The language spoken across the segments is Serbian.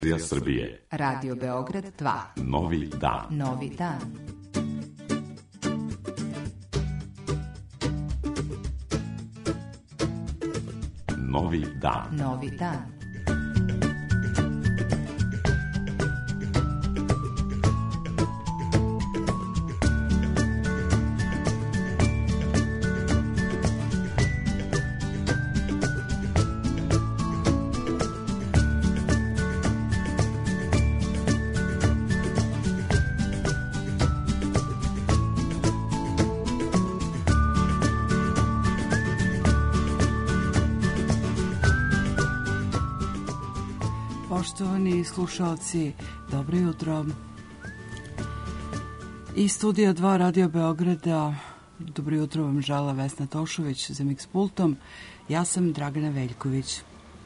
Srbije. Radio Beograd 2. Novi dan. Novi dan. Novi dan. Novi dan. Poštovani slušalci, dobro jutro. Iz studija 2 Radio Beograda, dobro jutro vam žela Vesna Tošović za Mix pultom. Ja sam Dragana Veljković.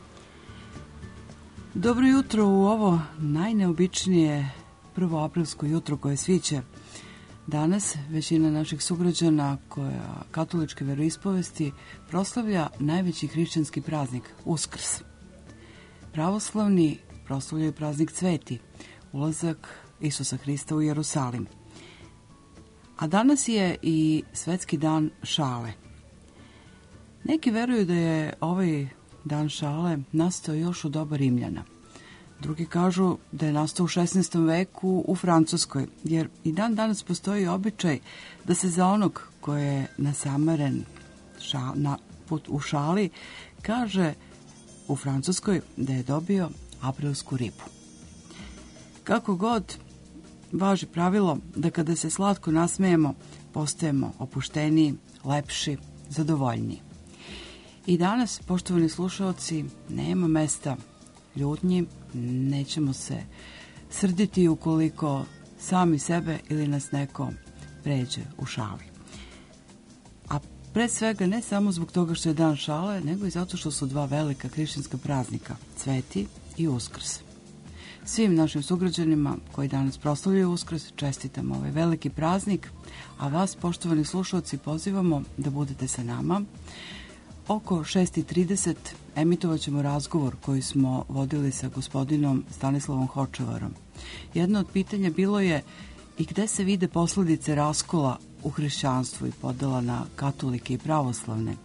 Dobro jutro u ovo najneobičnije prvoaprilsko jutro koje sviće. Danas većina naših sugrađana koja katoličke veroispovesti proslavlja najveći hrišćanski praznik, Uskrs. Pravoslavni proslavljaju praznik Sveti, ulazak Isusa Hrista u Jerusalim. A danas je i Svetski dan šale. Neki veruju da je ovaj dan šale nastao još u doba Rimljana. Drugi kažu da je nastao u 16. veku u Francuskoj, jer i dan danas postoji običaj da se za onog ko je nasamaren u šali kaže u Francuskoj da je dobio aprilsku ribu. Kako god, važi pravilo da kada se slatko nasmejemo, postajemo opušteniji, lepši, zadovoljniji. I danas, poštovani slušalci, nema mesta ljutnji, nećemo se srditi ukoliko sami sebe ili nas neko pređe u šali. A pre svega ne samo zbog toga što je dan šale, nego i zato što su dva velika hrišćanska praznika, Sveti i Uskrs. Svim našim sugrađanima koji danas proslavljaju Uskrs čestitamo ovaj veliki praznik, a vas, poštovani slušalci, pozivamo da budete sa nama. Oko 6:30 emitovat ćemo razgovor koji smo vodili sa gospodinom Stanislavom Hočevarom. Jedno od pitanja bilo je i gde se vide posledice raskola u hrišćanstvu i podela na katolike i pravoslavne.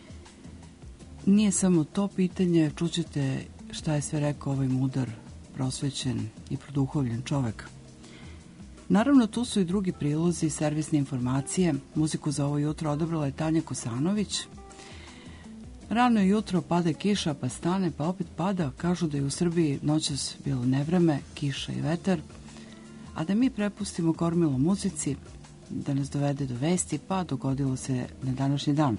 Nije samo to pitanje, čućete šta je sve rekao ovaj mudar, prosvećen i produhovljen čovek. Naravno, tu su i drugi prilozi, servisne informacije. Muziku za ovo jutro odabrala je Tanja Kosanović. Rano je jutro, pada kiša, pa stane, pa opet pada. Kažu da je u Srbiji noćas bilo nevreme, kiša i vetar. A da mi prepustimo kormilo muzici, da nas dovede do vesti, pa dogodilo se na današnji dan.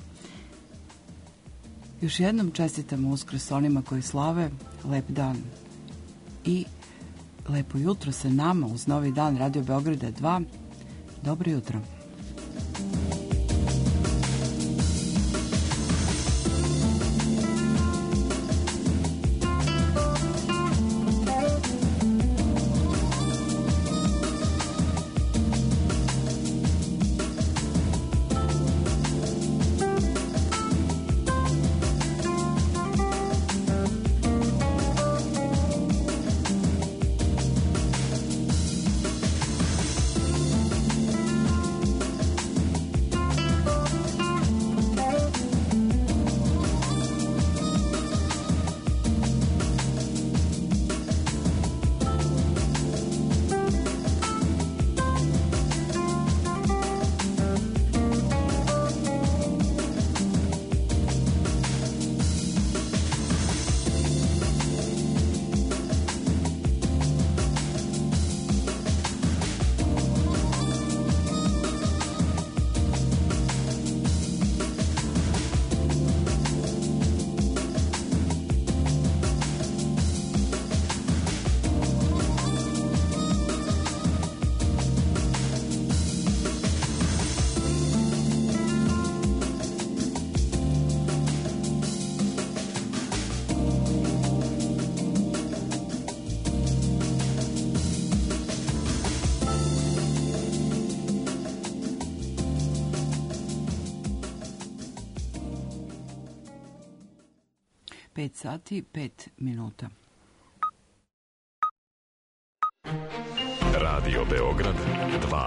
Još jednom čestitamo Uskrs onima koji slave, lep dan i lepo jutro sa nama uz novi dan Radio Beograda 2. Dobro jutro. Pet sati, 5 minuta. Radio Beograd 2.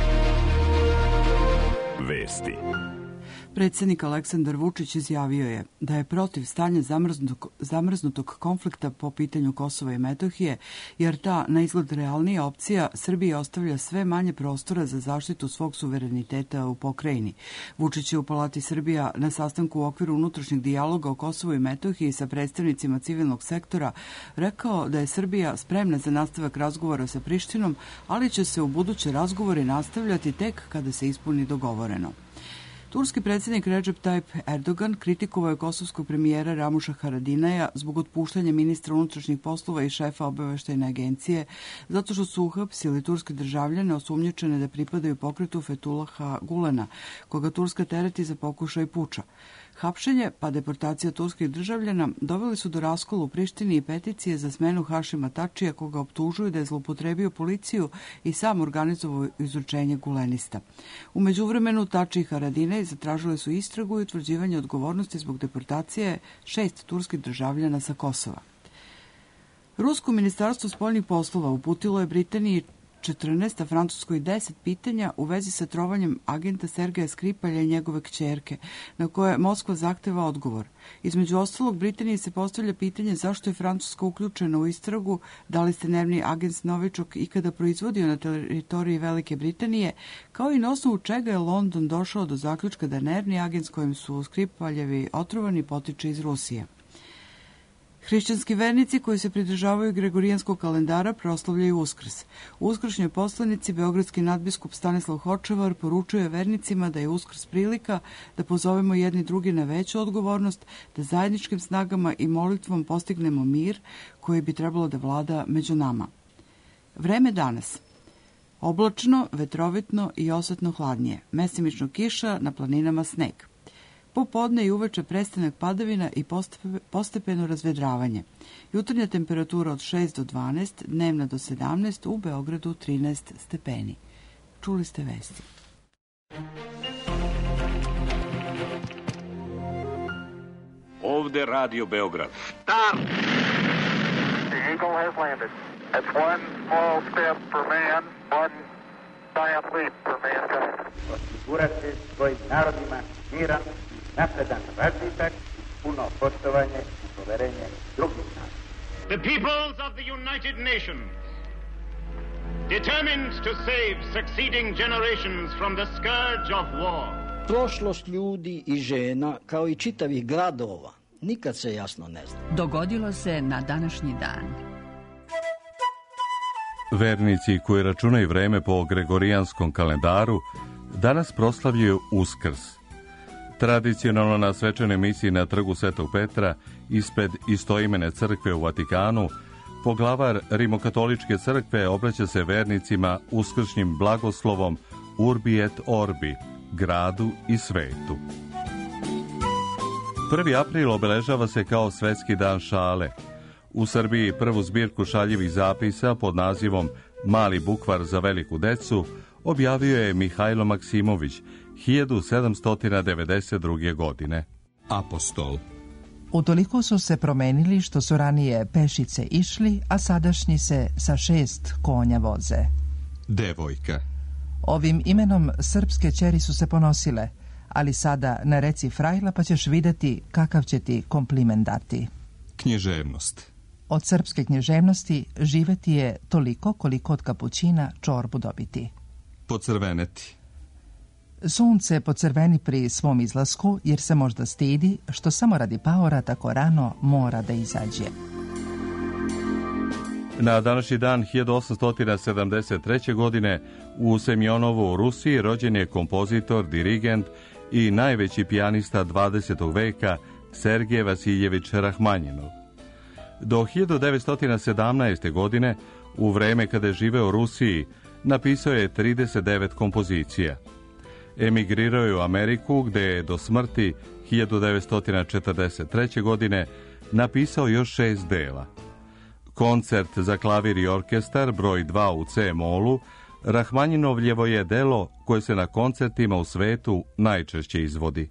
Vesti. Predsjednik Aleksandar Vučić izjavio je da je protiv stanja zamrznutog konflikta po pitanju Kosova i Metohije, jer ta na izgled realnija opcija Srbiji ostavlja sve manje prostora za zaštitu svog suvereniteta u pokrajini. Vučić je u Palati Srbija na sastanku u okviru unutrašnjeg dijaloga o Kosovu i Metohiji sa predstavnicima civilnog sektora rekao da je Srbija spremna za nastavak razgovora sa Prištinom, ali će se u buduće razgovori nastavljati tek kada se ispuni dogovoreno. Turski predsjednik Recep Tayyip Erdogan kritikovao je kosovskog premijera Ramuša Haradinaja zbog otpuštanja ministra unutrašnjih poslova i šefa obaveštajne agencije zato što su uhapsili turske državljane osumnjičene da pripadaju pokretu Fethullaha Gulena, koga Turska tereti za pokušaj puča. Hapšenje pa deportacija turskih državljana doveli su do raskola u Prištini i peticije za smenu Hašima Tačija, koga optužuju da je zloupotrebio policiju i sam organizovao izručenje gulenista. U međuvremenu Tači i Haradinaj zatražili su istragu i utvrđivanje odgovornosti zbog deportacije 6 turskih državljana sa Kosova. Rusko ministarstvo spoljnih poslova uputilo je Britaniji 14, a Francuskoj 10 pitanja u vezi sa trovanjem agenta Sergeja Skripalja i njegove kćerke, na koje Moskva zahteva odgovor. Između ostalog, Britaniji se postavlja pitanje zašto je Francuska uključena u istragu, da li se nervni agent Novičok ikada proizvodio na teritoriji Velike Britanije, kao i na osnovu čega je London došao do zaključka da nervni agent s kojim su Skripaljevi otrovani potiče iz Rusije. Hrišćanski vernici koji se pridržavaju Gregorijanskog kalendara proslavljaju Uskrs. U uskršnjoj poslanici beogradski nadbiskup Stanislav Hočevar poručuje vernicima da je Uskrs prilika da pozovemo jedni drugi na veću odgovornost, da zajedničkim snagama i molitvom postignemo mir koji bi trebalo da vlada među nama. Vreme danas. Oblačno, vetrovitno i osetno hladnije. Mesimično kiša, na planinama sneg. Popodne i uveče prestanak padavina i postepeno razvedravanje. Jutarnja temperatura od 6 do 12, dnevna do 17, u Beogradu 13 stepeni. Čuli ste vesti. Ovde Radio Beograd. Start! The Eagle has landed. That's one small step for man, one giant leap for mankind. Osigurati svojim narodima miran, napredan razvitak, puno poštovanje i poverenje drugih naroda. The peoples of the United Nations, determined to save succeeding generations from the scourge of war. Prošlost ljudi i žena, kao i čitavih gradova, nikad se jasno ne zna. Dogodilo se na današnji dan. Vernici koji računaju vreme po Gregorijanskom kalendaru danas proslavljaju Uskrs. Tradicionalno na svečanoj misiji na trgu Svetog Petra ispred istoimene crkve u Vatikanu poglavar Rimokatoličke crkve obraća se vernicima uskršnjim blagoslovom Urbi et Orbi, gradu i svetu. 1. april obeležava se kao Svetski dan šale. U Srbiji prvu zbirku šaljivih zapisa pod nazivom Mali bukvar za veliku decu objavio je Mihajlo Maksimović 1792. godine. Apostol. Utoliko su se promenili što su ranije pešice išli, a sadašnji se sa 6 konja voze. Devojka. Ovim imenom srpske ćeri su se ponosile, ali sada nareci frajla pa ćeš videti kakav će ti kompliment dati. Književnost. Od srpske književnosti živeti je toliko koliko od kapućina čorbu dobiti. Pocrveneti. Sunce pocrveni pri svom izlasku jer se možda stidi što samo radi paora tako rano mora da izađe. Na današnji dan 1873. godine u Semjonovu u Rusiji rođen je kompozitor, dirigent i najveći pijanista 20. veka Sergej Vasiljević Rahmanjinov. Do 1917. godine, u vreme kada je živeo u Rusiji, napisao je 39 kompozicija. Emigrirao je u Ameriku, gde je do smrti 1943. godine napisao još 6 dela. Koncert za klavir i orkestar broj 2 u C-molu Rahmanjinovljevo je delo koje se na koncertima u svetu najčešće izvodi.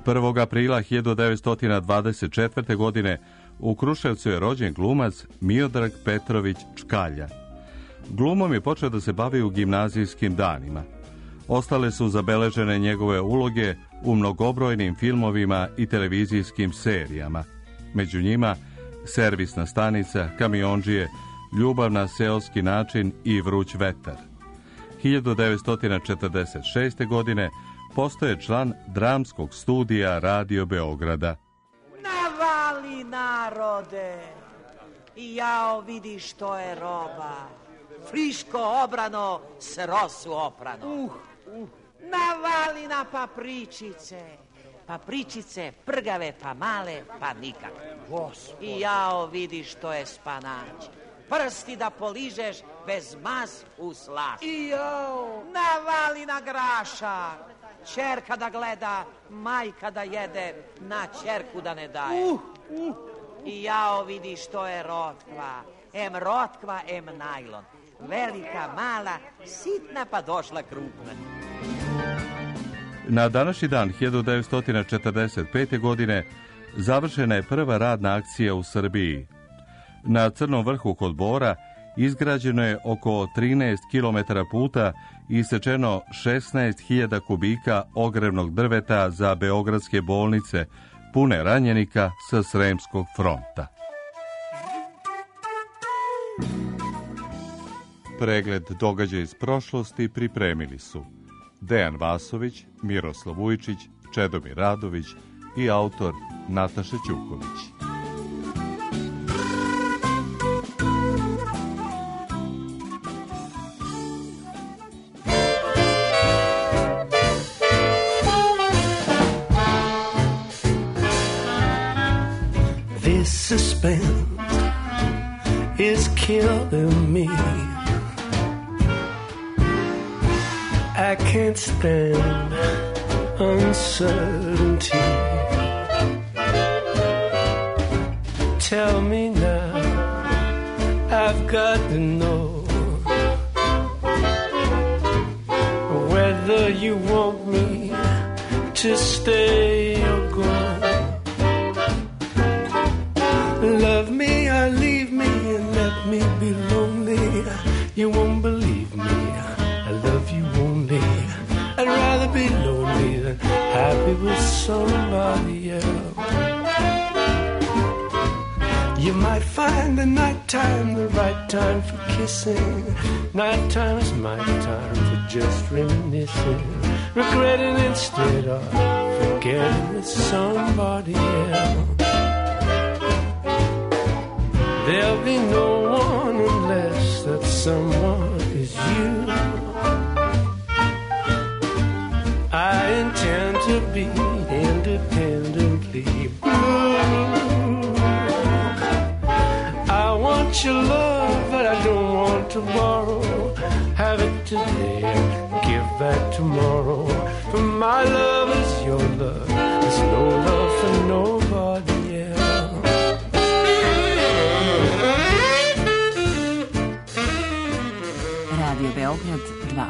1. aprila 1924. godine u Kruševcu je rođen glumac Miodrag Petrović Čkalja. Glumom je počeo da se bavi u gimnazijskim danima. Ostale su zabeležene njegove uloge u mnogobrojnim filmovima i televizijskim serijama. Među njima Servisna stanica, Kamiondžije, Ljubav na seoski način i Vruć vetar. 1946. godine postaje član dramskog studija Radio Beograda. Navali narode, i jao vidi što je roba, friško obrano, s rosu oprano. Navali na papričice, prgave pa male, pa nikakve. I jao vidi što je spanać, prsti da poližeš bez mas u slaš. I jao, navali na grašak, ćerka da gleda, majka da jede, na ćerku da ne daje. I jao vidi što je rotkva, em rotkva, em najlon. Velika, mala, sitna pa došla krupna. Na današnji dan 1945. godine završena je prva radna akcija u Srbiji. Na Crnom vrhu kod Bora izgrađeno je oko 13 km puta i isečeno 16.000 kubika ogrevnog drveta za beogradske bolnice, pune ranjenika sa Sremskog fronta. Pregled događaja iz prošlosti pripremili su Dejan Vasović, Miroslav Vujčić, Čedomir Radović i autor Nataša Ćuković. This suspense is killing me. I can't stand uncertainty. Tell me now, I've got to know whether you want me to stay or go. Love me or leave me and let me be lonely. You won't believe me, I love you only. I'd rather be lonely than happy with somebody else. You might find the nighttime the right time for kissing. Nighttime is my time for just reminiscing, regretting instead of forgetting with somebody else. There'll be no one unless that someone is you. I intend to be independently blue. I want your love, but I don't want to borrow. Have it today, give back tomorrow. For my love is your love. There's no love for nobody else. Radio Beograd 2.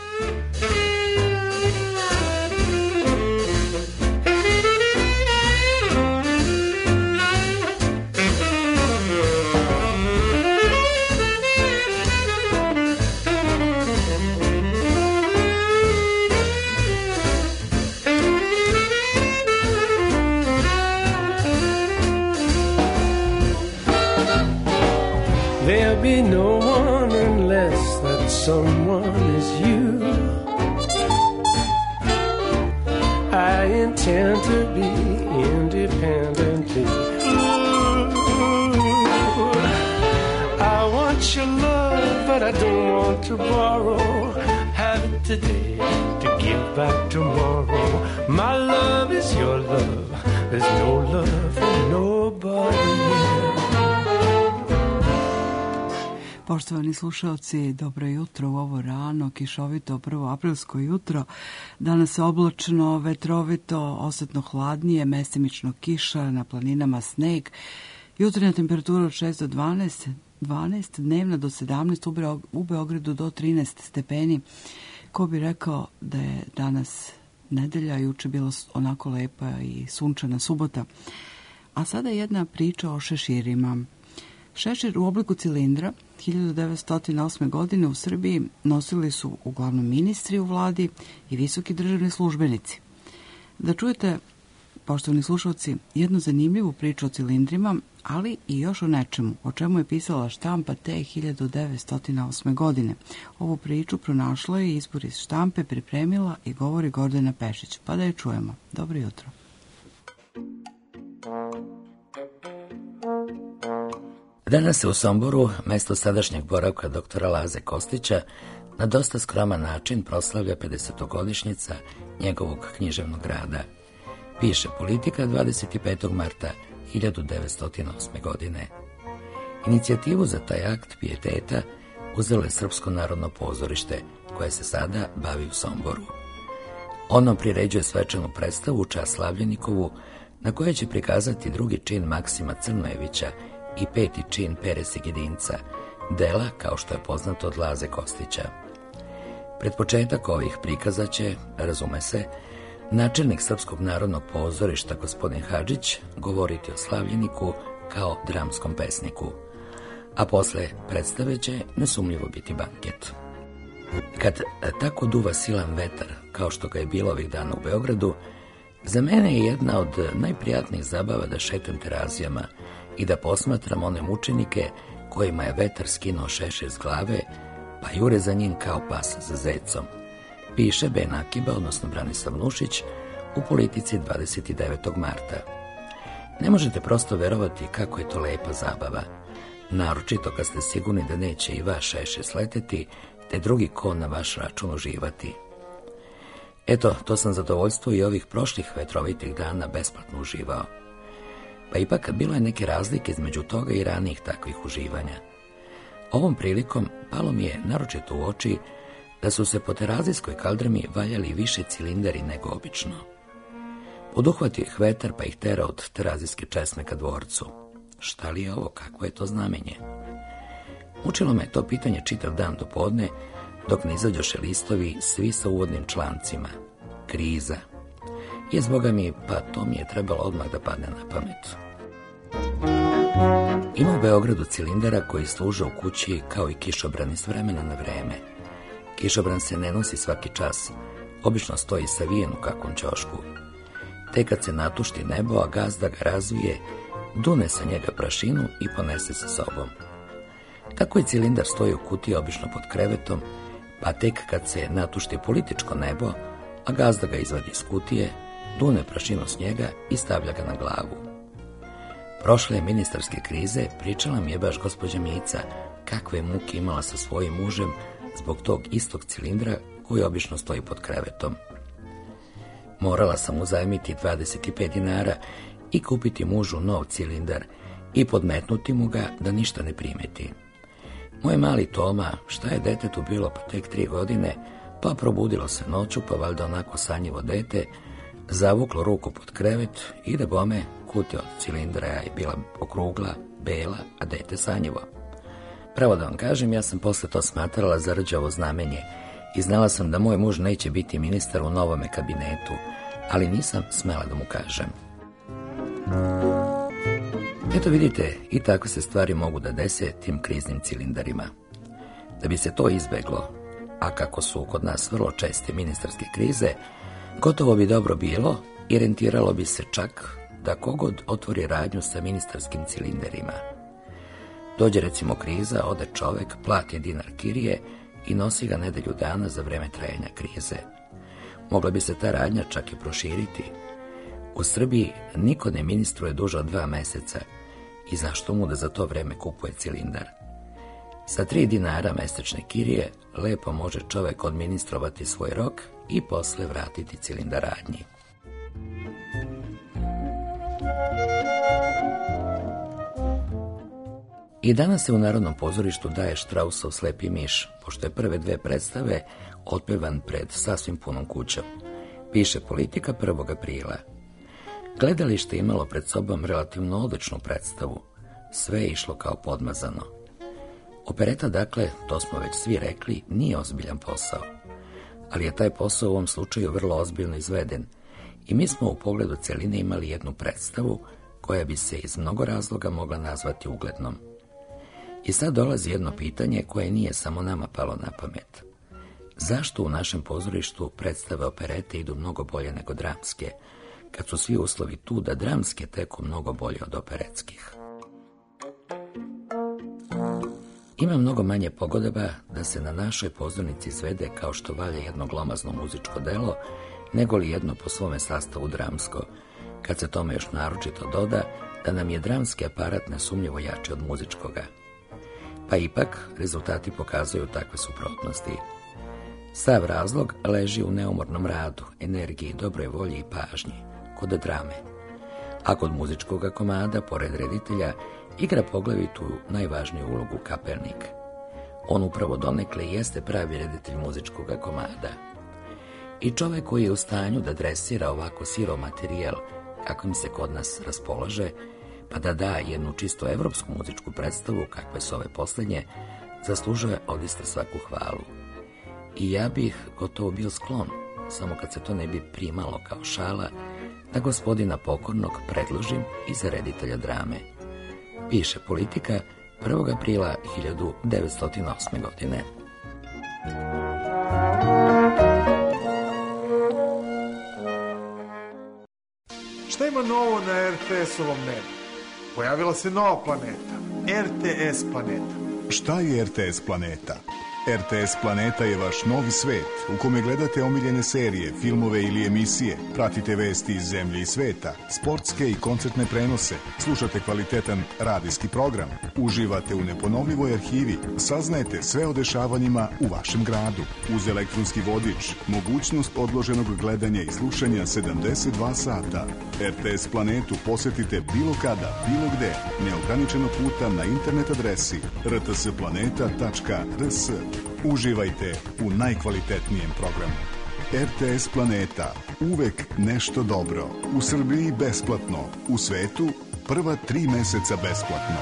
There'll be no one unless that someone is you. I intend to be independently blue. I want your love, but I don't want to borrow. Have it today to give back tomorrow. My love is your love. There's no love for nobody else. Poštovani slušalci, dobro jutro u ovo rano, kišovito, 1. aprilsko jutro. Danas oblačno, vetrovito, osetno hladnije, mestimično kiša, na planinama sneg. Jutarnja temperatura od 6 do 12, dnevna do 17, u Beogradu do 13 stepeni. Ko bi rekao da je danas nedelja, juče bila onako lepa i sunčana subota. A sada jedna priča o šeširima. Šešir u obliku cilindra 1908. godine u Srbiji nosili su uglavnom ministri u vladi i visoki državni službenici. Da čujete, poštovani slušalci, jednu zanimljivu priču o cilindrima, ali i još o nečemu, o čemu je pisala štampa te 1908. godine. Ovu priču pronašla je izbor iz štampe, pripremila i govori Gordana Pešić. Pa da je čujemo. Dobro jutro. Danas se u Somboru, mesto sadašnjeg boravka doktora Laze Kostića, na dosta skroman način proslavlja 50-godišnjica njegovog književnog rada. Piše Politika 25. marta 1908. godine. Inicijativu za taj akt pijeteta uzelo je Srpsko narodno pozorište, koje se sada bavi u Somboru. Ono priređuje svečanu predstavu u čast Slavljenikovu, na kojoj će prikazati drugi čin Maksima Crnojevića i peti čin Pere Sigedinca, dela, kao što je poznato, od Laze Kostića. Pred početak ovih prikaza će, razume se, načelnik Srpskog narodnog pozorišta gospodin Hadžić govoriti o Slavljeniku kao dramskom pesniku, a posle predstave će nesumnjivo biti banket. Kad tako duva silan vetar, kao što ga je bilo ovih dana u Beogradu, za mene je jedna od najprijatnijih zabava da šetam terazijama i da posmatram one mučenike kojima je vetar skinuo šešir s glave, pa jure za njim kao pas za zecom. Piše Ben Akiba, odnosno Branislav Nušić, u Politici 29. marta. Ne možete prosto verovati kako je to lepa zabava, naročito kad ste sigurni da neće i vaš šešir sleteti, te drugi kon na vaš račun uživati. Eto, to sam zadovoljstvo i ovih prošlih vetrovitih dana besplatno uživao. Pa ipak bilo je neke razlike između toga i ranijih takvih uživanja. Ovom prilikom palo mi je naročito u oči da su se po terazijskoj kaldrmi valjali više cilindari nego obično. Poduhvatio ih vetar pa ih tera od terazijske česme ka dvorcu. Šta li je ovo, kakvo je to znamenje? Mučilo me to pitanje čitav dan do podne, dok ne izađoše listovi svi sa uvodnim člancima. Kriza. Jes, boga mi, pa to mi je trebalo odmah da padne na pamet. Ima u Beogradu cilindara koji služe u kući kao i kišobrani s vremena na vreme. Kišobran se ne nosi svaki čas, obično stoji savijen u kakvom ćošku. Te kad se natušti nebo, a gazda ga razvije, dune sa njega prašinu i ponese sa sobom. Tako i cilindar stoji u kutiji obično pod krevetom, pa tek kad se natušti političko nebo, a gazda ga izvadi iz kutije, dune prašinu s njega i stavlja ga na glavu. Prošle ministarske krize pričala mi je baš gospođa Mica kakve muke imala sa svojim mužem zbog tog istog cilindra koji obično stoji pod krevetom. Morala sam uzajmiti 25 dinara i kupiti mužu nov cilindar i podmetnuti mu ga da ništa ne primeti. Moj mali Toma, šta je detetu bilo pa tek 3 godine, pa probudilo se noću, pa valjda onako sanjivo dete, zavuklo ruku pod krevet i da bome, kutija od cilindra je bila okrugla, bela, a dete sanjivo. Pravo da vam kažem, ja sam posle to smatrala za rđavo znamenje i znala sam da moj muž neće biti ministar u novome kabinetu, ali nisam smela da mu kažem. Eto vidite, i tako se stvari mogu da dese tim kriznim cilindarima. Da bi se to izbeglo, a kako su kod nas vrlo česte ministarske krize, gotovo bi dobro bilo i rentiralo bi se čak da kogod otvori radnju sa ministarskim cilinderima. Dođe recimo kriza, ode čovek, plati dinar kirije i nosi ga nedelju dana za vreme trajanja krize. Mogla bi se ta radnja čak i proširiti. U Srbiji niko ne ministruje duže od 2 meseca i zašto mu da za to vreme kupuje cilindar? Sa 3 dinara mesečne kirije lepo može čovek odministrovati svoj rok i posle vratiti cilindar radnji. I danas se u Narodnom pozorištu daje Štrausov Slepi miš, pošto je prve 2 predstave otpevan pred sasvim punom kućom. Piše Politika 1. aprila. Gledalište imalo pred sobom relativno odličnu predstavu. Sve je išlo kao podmazano. Opereta, dakle, to smo već svi rekli, nije ozbiljan posao. ali je taj posao u ovom slučaju vrlo ozbiljno izveden i mi smo u pogledu cjeline imali jednu predstavu koja bi se iz mnogo razloga mogla nazvati uglednom. I sad dolazi jedno pitanje koje nije samo nama palo na pamet. Zašto u našem pozorištu predstave operete idu mnogo bolje nego dramske, kad su svi uslovi tu da dramske teku mnogo bolje od operetskih? Ima mnogo manje pogodaba da se na našoj pozornici izvede kao što valja jedno glomazno muzičko delo, nego li jedno po svome sastavu dramsko, kad se tome još naročito doda da nam je dramski aparat nesumnjivo jači od muzičkoga. Pa ipak, rezultati pokazuju takve suprotnosti. Sav razlog leži u neumornom radu, energiji, dobroj volji i pažnji, kod drame. A kod muzičkoga komada, pored reditelja, igra poglavitu najvažniju ulogu kapelnik. On upravo donekle jeste pravi reditelj muzičkoga komada. I čovjek koji je u stanju da dresira ovako sirov materijal, kakvim se kod nas raspolaže, pa da da jednu čisto evropsku muzičku predstavu, kakve su ove posljednje, zaslužuje odista svaku hvalu. I ja bih gotovo bio sklon, samo kad se to ne bi primalo kao šala, da gospodina Pokornog predložim i za reditelja drame. Piše Politika 1. aprila 1908. godine. Šta ima novo na RTS-ovom nebu? Pojavila se nova planeta, RTS planeta. Šta je RTS planeta? RTS planeta je vaš novi svet u kome gledate omiljene serije, filmove ili emisije, pratite vesti iz zemlje i sveta, sportske i koncertne prenose, slušate kvalitetan radijski program, uživate u neponovljivoj arhivi, saznajete sve o dešavanjima u vašem gradu. Uz elektronski vodič, mogućnost odloženog gledanja i slušanja 72 sata. RTS planetu posetite bilo kada, bilo gde, neograničeno puta na internet adresi rtsplaneta.rs. Uživajte u najkvalitetnijem programu. RTS Planeta. Uvek nešto dobro. U Srbiji besplatno. U svetu prva 3 meseca besplatno.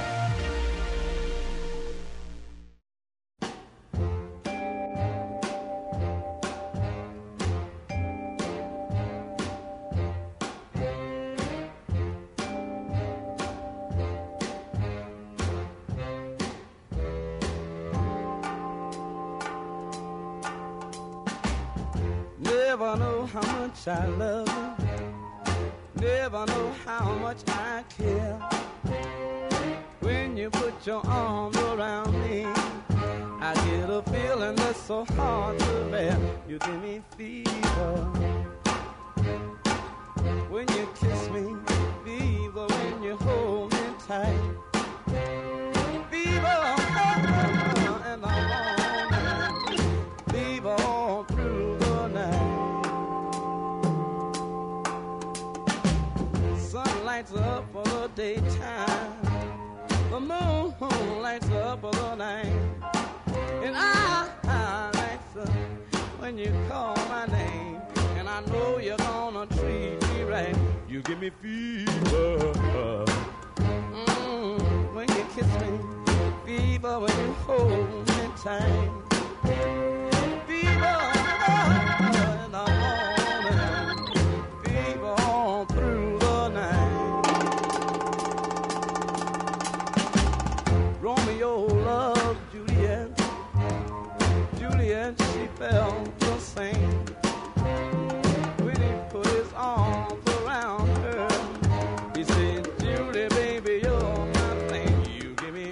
Never know how much I love you. Never know how much I care. When you put your arms around me, I get a feeling that's so hard to bear. You give me fever when you kiss me, fever when you hold me tight. Fever in the morning, fever all through the night. Sun lights up for the daytime, the moon lights up for the night, and I lights up when you call my name, and I know you're gonna treat me right. You give me fever when you kiss me, fever when you hold me tight. Fever in the morning, fever all through the night. Romeo loved Juliet, Juliet she felt the same. When he put his arms around her, he said, Julie, baby, you're my thing. You give me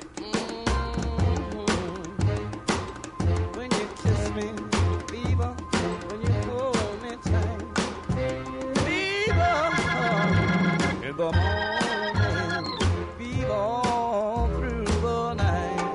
when you kiss me, fever when you hold me tight. Fever in the morning, fever all through the night.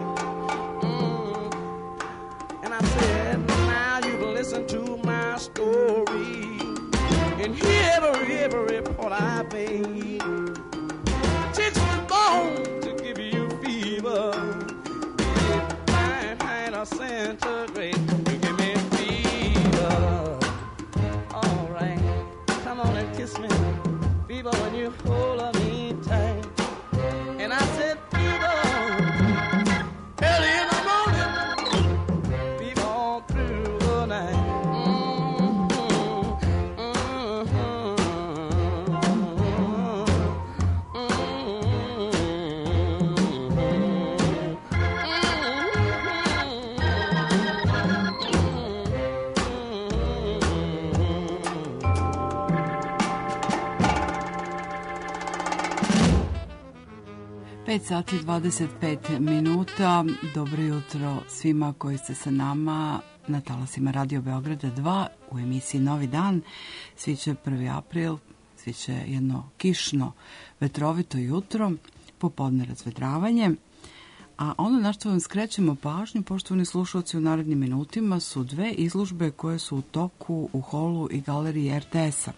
And I said, now you've listened to my story, and hear every part I made. Chicks was born to give you fever, Fahrenheit or centigrade. You give me fever. All right, come on and kiss me, fever when you hold me tight. And I said fever early in the morning, fever all through the night. 5 sati 25 minuta. Dobro jutro svima koji ste sa nama na talasima Radio Beograda 2 u emisiji Novi dan. Sviće 1. april, sviće jedno kišno, vetrovito jutro, popodne razvedravanje. A ono na što vam skrećemo pažnju, poštovani slušalci, u narednim minutima su dve izložbe koje su u toku u holu i galeriji RTS-a.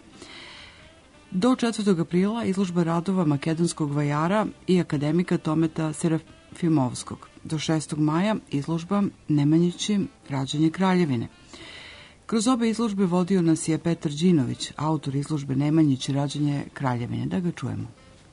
Do 4. aprila izložba radova makedonskog vajara i akademika Tometa Serafimovskog. Do 6. maja izložba Nemanjići, rađanje Kraljevine. Kroz obe izložbe vodio nas je Petar Đinović, autor izložbe Nemanjići, rađanje Kraljevine. Da ga čujemo.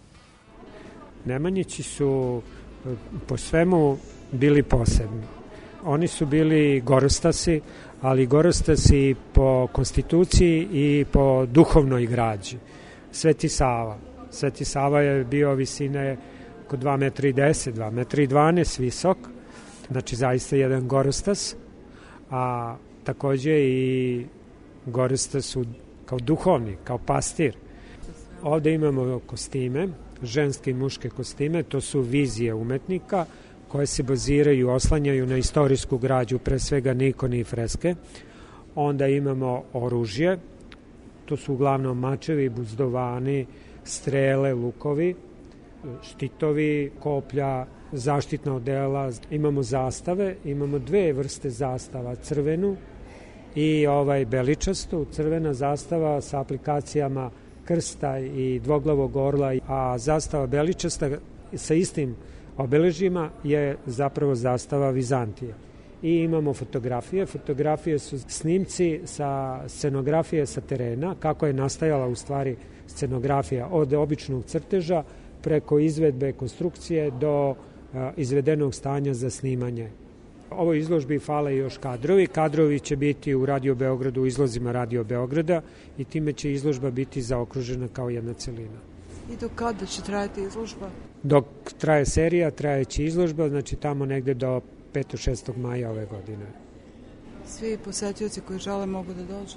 Nemanjići su po svemu bili posebni. Oni su bili gorostasi, ali gorostasi po konstituciji i po duhovnoj građi. Sveti Sava je bio visine oko 2,10 m, 2,12 m visok, znači zaista jedan gorostas, a takođe i gorostas kao duhovnik, kao pastir. Ovde imamo kostime, ženske i muške kostime, to su vizije umetnika koje se baziraju, oslanjaju na istorijsku građu, pre svega ikone i freske. Onda imamo oružje, to su uglavnom mačevi, buzdovani, strele, lukovi, štitovi, koplja, zaštitna odela. Imamo zastave, imamo dve vrste zastava, crvenu i beličastu. Crvena zastava sa aplikacijama krsta i dvoglavog orla, a zastava beličasta sa istim obeležjima je zapravo zastava Vizantije. I imamo fotografije su snimci sa scenografije sa terena, kako je nastajala u stvari scenografija od običnog crteža preko izvedbe konstrukcije do izvedenog stanja za snimanje. Ovoj izložbi fale još kadrovi. Kadrovi će biti u Radio Beogradu, u izlozima Radio Beograda i time će izložba biti zaokružena kao jedna celina. I do kada će trajati izložba? Dok traje serija, trajeći izložba, znači tamo negde do 5. 6. maja ove godine. Svi posetioci koji žele mogu da dođu?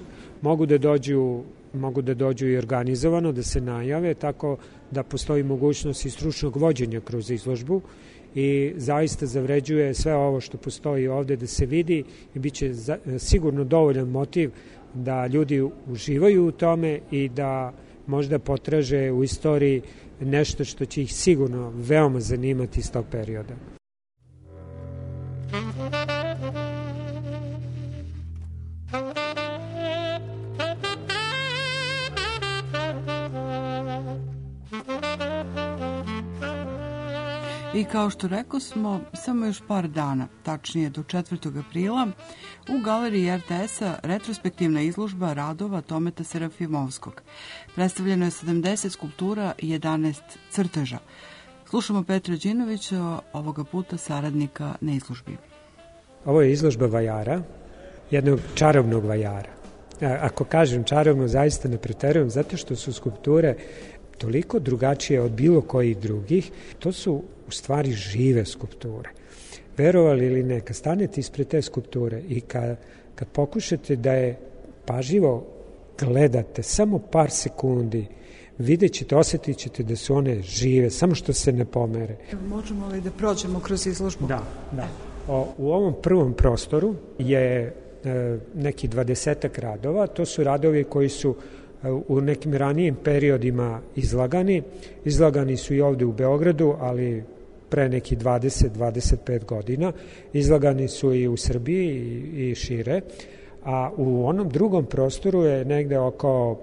Mogu da dođu i organizovano, da se najave, tako da postoji mogućnost i stručnog vođenja kroz izložbu i zaista zavređuje sve ovo što postoji ovde da se vidi i bit će sigurno dovoljan motiv da ljudi uživaju u tome i da možda potraže u istoriji nešto što će ih sigurno veoma zanimati iz tog perioda. I kao što rekao smo, samo još par dana, tačnije do 4. aprila, u galeriji RTS-a retrospektivna izložba radova Tometa Serafimovskog. Predstavljeno je 70 skulptura i 11 crteža. Slušamo Petra Đinovića, ovoga puta saradnika na izložbi. Ovo je izložba vajara, jednog čarobnog vajara. Ako kažem čarobno, zaista ne preterujem, zato što su skulpture toliko drugačije od bilo kojih drugih. To su u stvari žive skulpture. Verovali ili ne, kad stanete ispred te skulpture i kad pokušate da je pažljivo gledate samo par sekundi, vidjet ćete, osjetit ćete da su one žive, samo što se ne pomere. Možemo li da prođemo kroz izložbu? Da. U ovom prvom prostoru je neki 20 radova. To su radovi koji su u nekim ranijim periodima izlagani. Izlagani su i ovde u Beogradu, ali pre neki 20-25 godina. Izlagani su i u Srbiji i šire. A u onom drugom prostoru je negde oko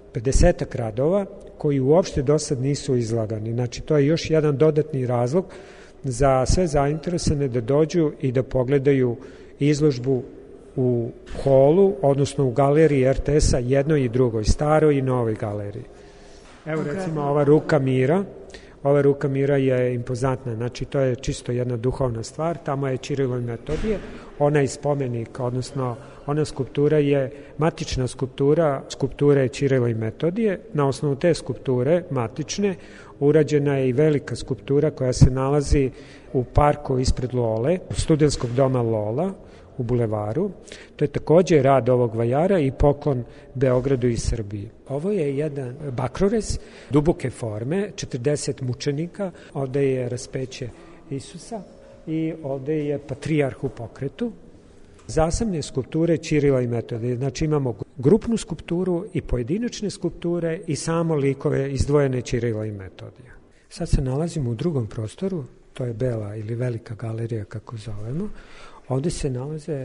50 radova koji uopšte do sad nisu izlagani. Znači, to je još jedan dodatni razlog za sve zainteresane da dođu i da pogledaju izložbu u holu, odnosno u galeriji RTS-a, jednoj i drugoj, staroj i novoj galeriji. Evo recimo ova ruka mira. Ova ruka mira je impozantna, znači to je čisto jedna duhovna stvar, tamo je Ćirilo i Metodije, ona je spomenik, odnosno ona skulptura je matična skulptura je Ćirilo i Metodije. Na osnovu te skulpture matične urađena je i velika skulptura koja se nalazi u parku ispred Lole, studentskog doma Lola, u Bulevaru. To je također rad ovog vajara i poklon Beogradu i Srbiji. Ovo je jedan bakrorez duboke forme, 40 mučenika, ovde je raspeće Isusa i ovde je patrijarh u pokretu. Zasebne skulpture Ćirila i Metodija, znači imamo grupnu skulpturu i pojedinačne skulpture i samo likove izdvojene Ćirila i Metodija. Sad se nalazimo u drugom prostoru, to je Bela ili Velika galerija kako zovemo. Ovde se nalaze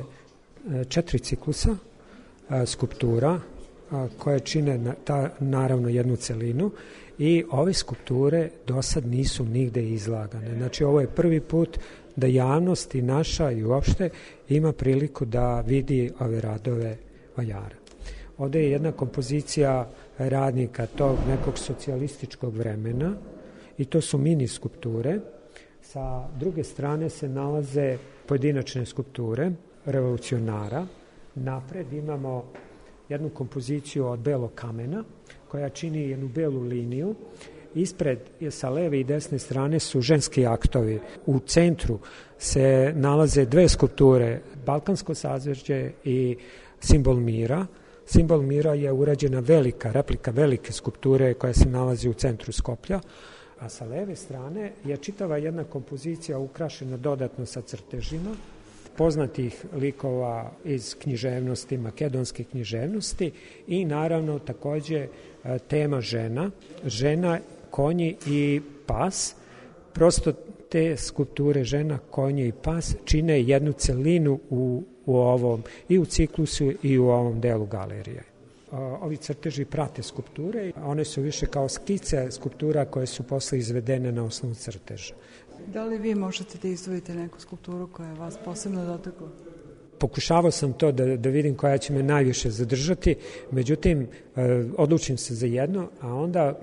4 ciklusa skulptura koje čine naravno jednu celinu i ove skulpture do sad nisu nigde izlagane. Znači ovo je prvi put da javnost i naša i uopšte ima priliku da vidi ove radove vajara. Ovde je jedna kompozicija radnika tog nekog socijalističkog vremena i to su mini skulpture. Sa druge strane se nalaze pojedinačne skulpture revolucionara. Napred imamo jednu kompoziciju od belog kamena koja čini jednu belu liniju. Ispred sa leve i desne strane su ženski aktovi. U centru se nalaze 2 skulpture, Balkansko sazvežđe i simbol mira. Simbol mira je urađena velika replika velike skulpture koja se nalazi u centru Skoplja, a sa leve strane je čitava jedna kompozicija ukrašena dodatno sa crtežima poznatih likova iz književnosti, makedonske književnosti i naravno takođe tema žena, konji i pas. Prosto te skulpture žena, konji i pas čine jednu celinu u ovom i u ciklusu i u ovom delu galerije. Ovi crteži prate skulpture, one su više kao skice skulptura koje su posle izvedene na osnovu crteža. Da li vi možete da izdvojite neku skulpturu koja je vas posebno dotakla? Pokušavao sam to da vidim koja će me najviše zadržati, međutim odlučim se za jedno, a onda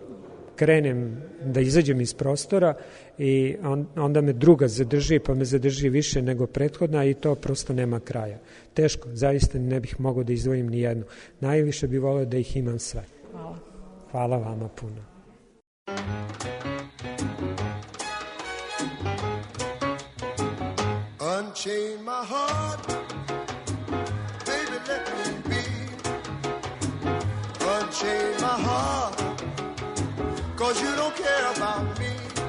krenem da izađem iz prostora i onda me druga zadrži, pa me zadrži više nego prethodna i to prosto nema kraja. Teško, zaista ne bih mogao da izdvojim ni jednu. Najviše bih voleo da ih imam sve. Hvala. Hvala vama puno. Unchain my heart, baby, let me be. Unchain my heart, 'cause you don't care about me.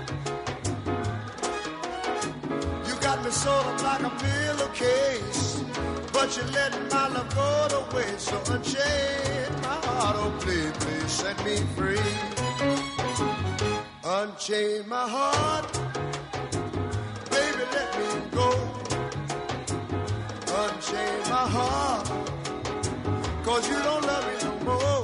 You got me sort of like a pillowcase, but you let my love go to waste. So unchain my heart, oh please, please set me free. Unchain my heart, baby, let me go. Unchain my heart, 'cause you don't love me no more.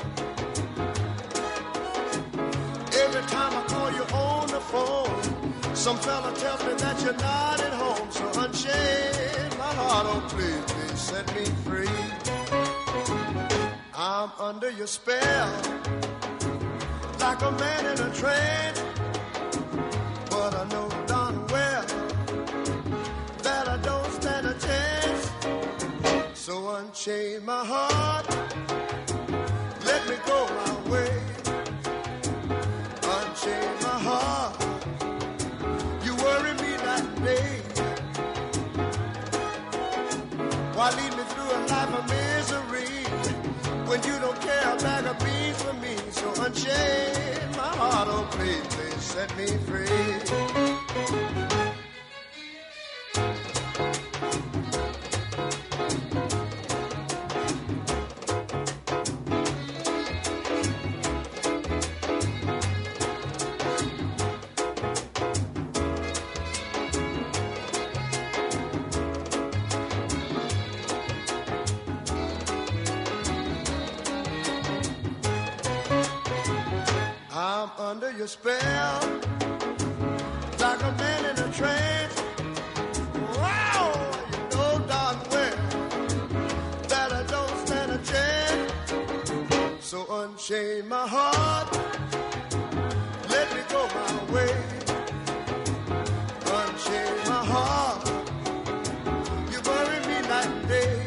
Every time I call you on the phone, some fella tells me that you're not at home. So unchain my heart, oh please, please set me free. I'm under your spell, like a man in a trance, but I know darn well that I don't stand a chance. So unchain my heart, let me go my way. Unchain my heart, you worry me that day. Why lead me through a life of misery when you don't care a bag of beans for me? So unchain my heart, oh please, please set me free. Under your spell, like a man in a trance. Wow, you know darn well that I don't stand a chance. So unchain my heart, let me go my way. Unchain my heart, you bury me night and day.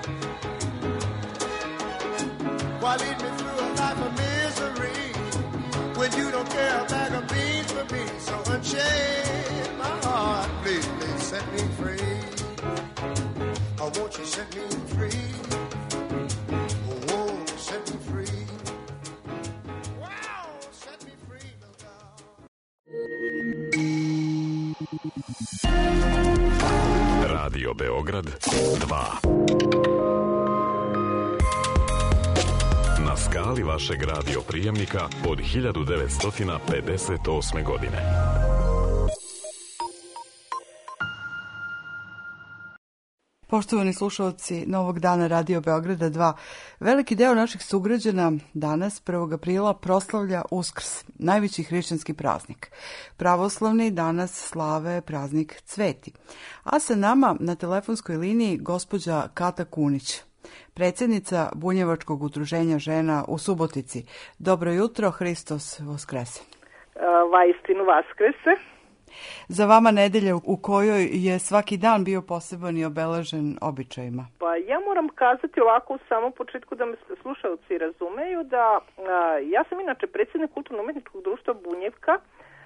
Why lead me through a life of misery when you don't care a bag of beans for me? So unchain my heart, please, please set me free. Radio Beograd 2. Na skali vašeg radio prijemnika od 1958. godine. Poštovani slušalci Novog dana Radio Beograda 2, veliki deo naših sugrađana danas, 1. aprila, proslavlja Uskrs, najveći hrišćanski praznik. Pravoslavni danas slave praznik Cveti. A sa nama na telefonskoj liniji gospođa Kata Kunić, predsjednica Bunjevačkog udruženja žena u Subotici. Dobro jutro, Hristos Voskrese. Vaistinu Vaskrese. Za vama nedelja u kojoj je svaki dan bio poseban i obeležen običajima. Pa ja moram kazati ovako u samom početku da me slušalci razumeju da ja sam inače predsjednik Kulturno-umjetničkog društva Bunjevka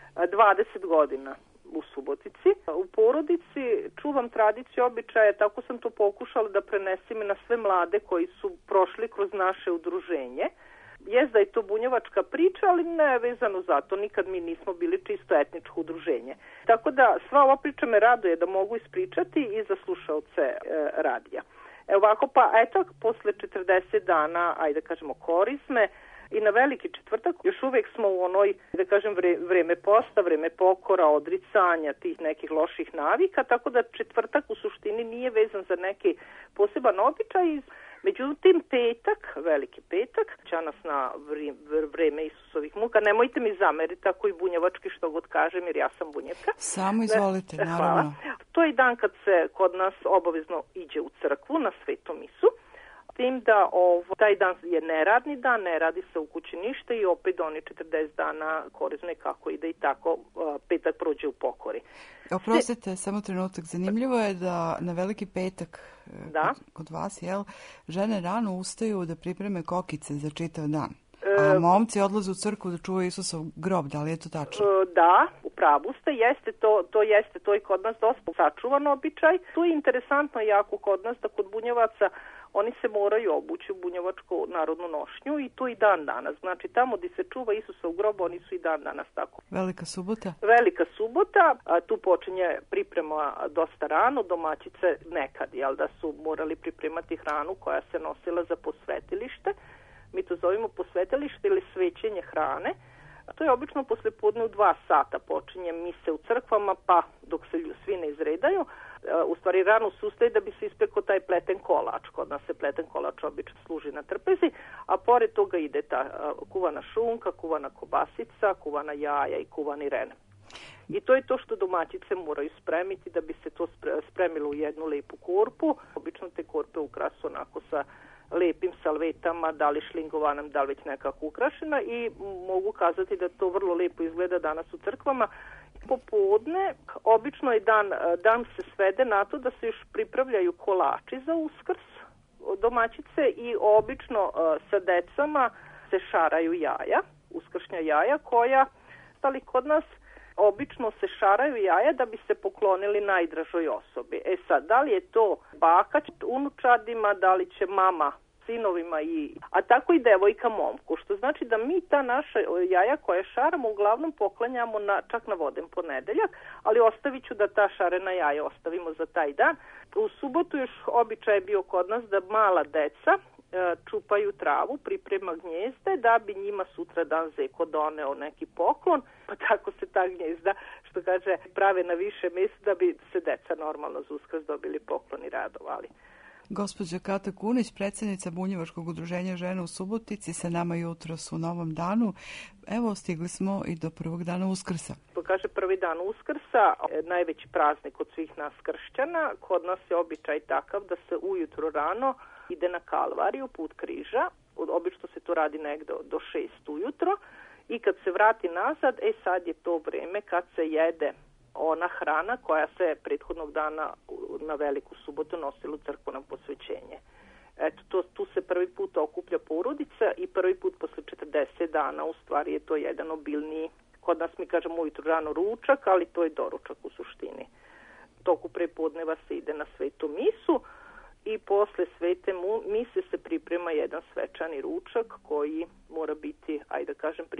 20 godina u Subotici. U porodici čuvam tradiciju običaja, tako sam to pokušala da prenesem i na sve mlade koji su prošli kroz naše udruženje. Jest da je to bunjevačka priča, ali ne vezano za to. Nikad mi nismo bili čisto etničko udruženje. Tako da sva ova priča me raduje da mogu ispričati i za slušalce radija. Ovako, pa eto, posle 40 dana, ajde kažemo, korizme i na veliki četvrtak još uvijek smo u onoj, da kažem, vreme posta, vreme pokora, odricanja tih nekih loših navika, tako da četvrtak u suštini nije vezan za neki poseban običaj. Međutim, petak, veliki petak, će nas na vreme Isusovih muka. Nemojte mi zameriti ako i bunjevački što god kažem, jer ja sam Bunjevka. Samo izvolite, naravno. Hvala. To je dan kad se kod nas obavezno iđe u crkvu na Svetu misu. Tim da taj dan je neradni dan, ne radi se u kući ništa i opet oni 40 dana korizme kako ide i tako petak prođe u pokori. Oprostite, samo trenutak. Zanimljivo je da na veliki petak kod vas, žene rano ustaju da pripreme kokice za čitav dan. A momci odlaze u crkvu da čuvaju Isusov grob, da li je to tačno? Da, u pravu ste, to je kod nas dosta sačuvan običaj. To je interesantno jako kod nas da kod bunjevaca oni se moraju obući u bunjevačku narodnu nošnju i to i dan danas. Znači tamo gdje se čuva Isusov grob, oni su i dan danas tako. Velika subota? Velika subota, tu počinje priprema dosta rano, domaćice nekad, da su morali pripremati hranu koja se nosila za posvetilište. Mi to zovemo posvetilište ili svećenje hrane. To je obično poslijepodne u 2 sata počinje mise u crkvama, pa dok se svi ne izredaju. U stvari rano se ustaje da bi se ispekao taj pleten kolač. Kod nas se pleten kolač obično služi na trpezi, a pored toga ide ta kuvana šunka, kuvana kobasica, kuvana jaja i kuvani ren. I to je to što domaćice moraju spremiti da bi se to spremilo u jednu lepu korpu. Obično te korpe ukrasu onako sa lepim salvetama, da li šlingovanom, da li već nekako ukrašena i mogu kazati da to vrlo lepo izgleda danas u crkvama. Popodne, obično je dan se svede na to da se još pripravljaju kolači za Uskrs domaćice i obično sa decama se šaraju jaja, uskršnja jaja koja, ali kod nas obično se šaraju jaja da bi se poklonili najdražoj osobi. Sad, da li je to baka unučadima, da li će mama sinovima, a tako i devojka momku, što znači da mi ta naša jaja koje šaramo uglavnom poklanjamo čak na voden ponedeljak, ali ostavit ću da ta šarena jaja ostavimo za taj dan. U subotu još običaj je bio kod nas da mala deca čupaju travu, priprema gnjezde da bi njima sutra dan zeko doneo neki poklon, pa tako se ta gnjezda, što kaže, prave na više mjesta da bi se deca normalno za Uskrs dobili poklon i radovali. Gospođa Kata Kunić, predsjednica Bunjevačkog udruženja žena u Subotici, sa nama jutros u Novom danu. Evo, stigli smo i do prvog dana Uskrsa. To kaže prvi dan Uskrsa, najveći praznik od svih nas kršćana. Kod nas je običaj takav da se ujutro rano ide na Kalvariju, put križa. Obično se to radi negdje do 6 ujutro. I kad se vrati nazad, sad je to vrijeme kad se jede ona hrana koja se prethodnog dana na Veliku subotu nosila u crkvu na posvećenje. Eto, tu se prvi put okuplja porodica i prvi put posle 40 dana u stvari je to jedan obilniji, kod nas mi kažemo ujutru rano ručak, ali to je doručak u suštini. Toku prepodneva se ide na svetu misu i posle svete mise se priprema jedan svečani ručak koji mora biti, ajde da kažem,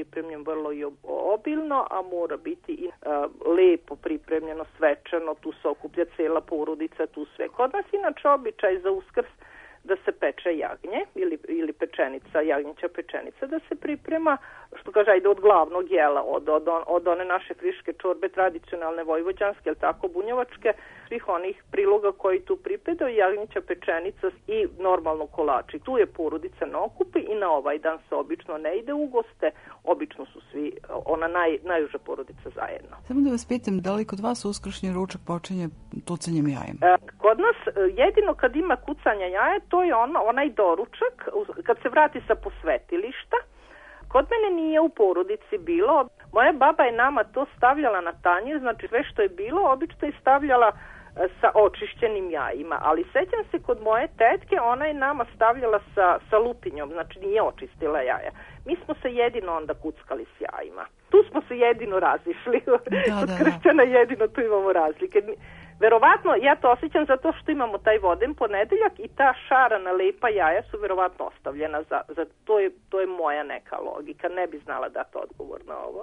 pripremljen vrlo i obilno, a mora biti i lepo pripremljeno, svečano, tu se okuplja cela porodica, tu sve. Kod nas inače običaj za Uskrs da se peče jagnje ili pečenica, jagnjeća pečenica da se priprema, što kaže, ajde od glavnog jela, od one naše friške čorbe tradicionalne vojvođanske, ili tako bunjevačke, svih onih priloga koji tu pripadaju, jagnjeća pečenica i normalno kolači. Tu je porodica na okupi i na ovaj dan se obično ne ide u goste, obično su svi, ona najuža porodica zajedno. Samo da vas pitam, da li kod vas uskršnji ručak počinje tucanjem jajem? Kod nas jedino kad ima kucanja jaja, to je onaj doručak, kad se vrati sa posvetilišta. Kod mene nije u porodici bilo. Moja baba je nama to stavljala na tanjir, znači sve što je bilo, obično je stavljala sa očišćenim jajima. Ali sećam se kod moje tetke, ona je nama stavljala sa lupinjom, znači nije očistila jaja. Mi smo se jedino onda kuckali s jajima. Tu smo se jedino razišli. Kod kršćana jedino tu imamo razlike. Verovatno, ja to osjećam zato što imamo taj voden ponedeljak i ta šarana lepa jaja su verovatno ostavljena za to je moja neka logika. Ne bi znala dati odgovor na ovo.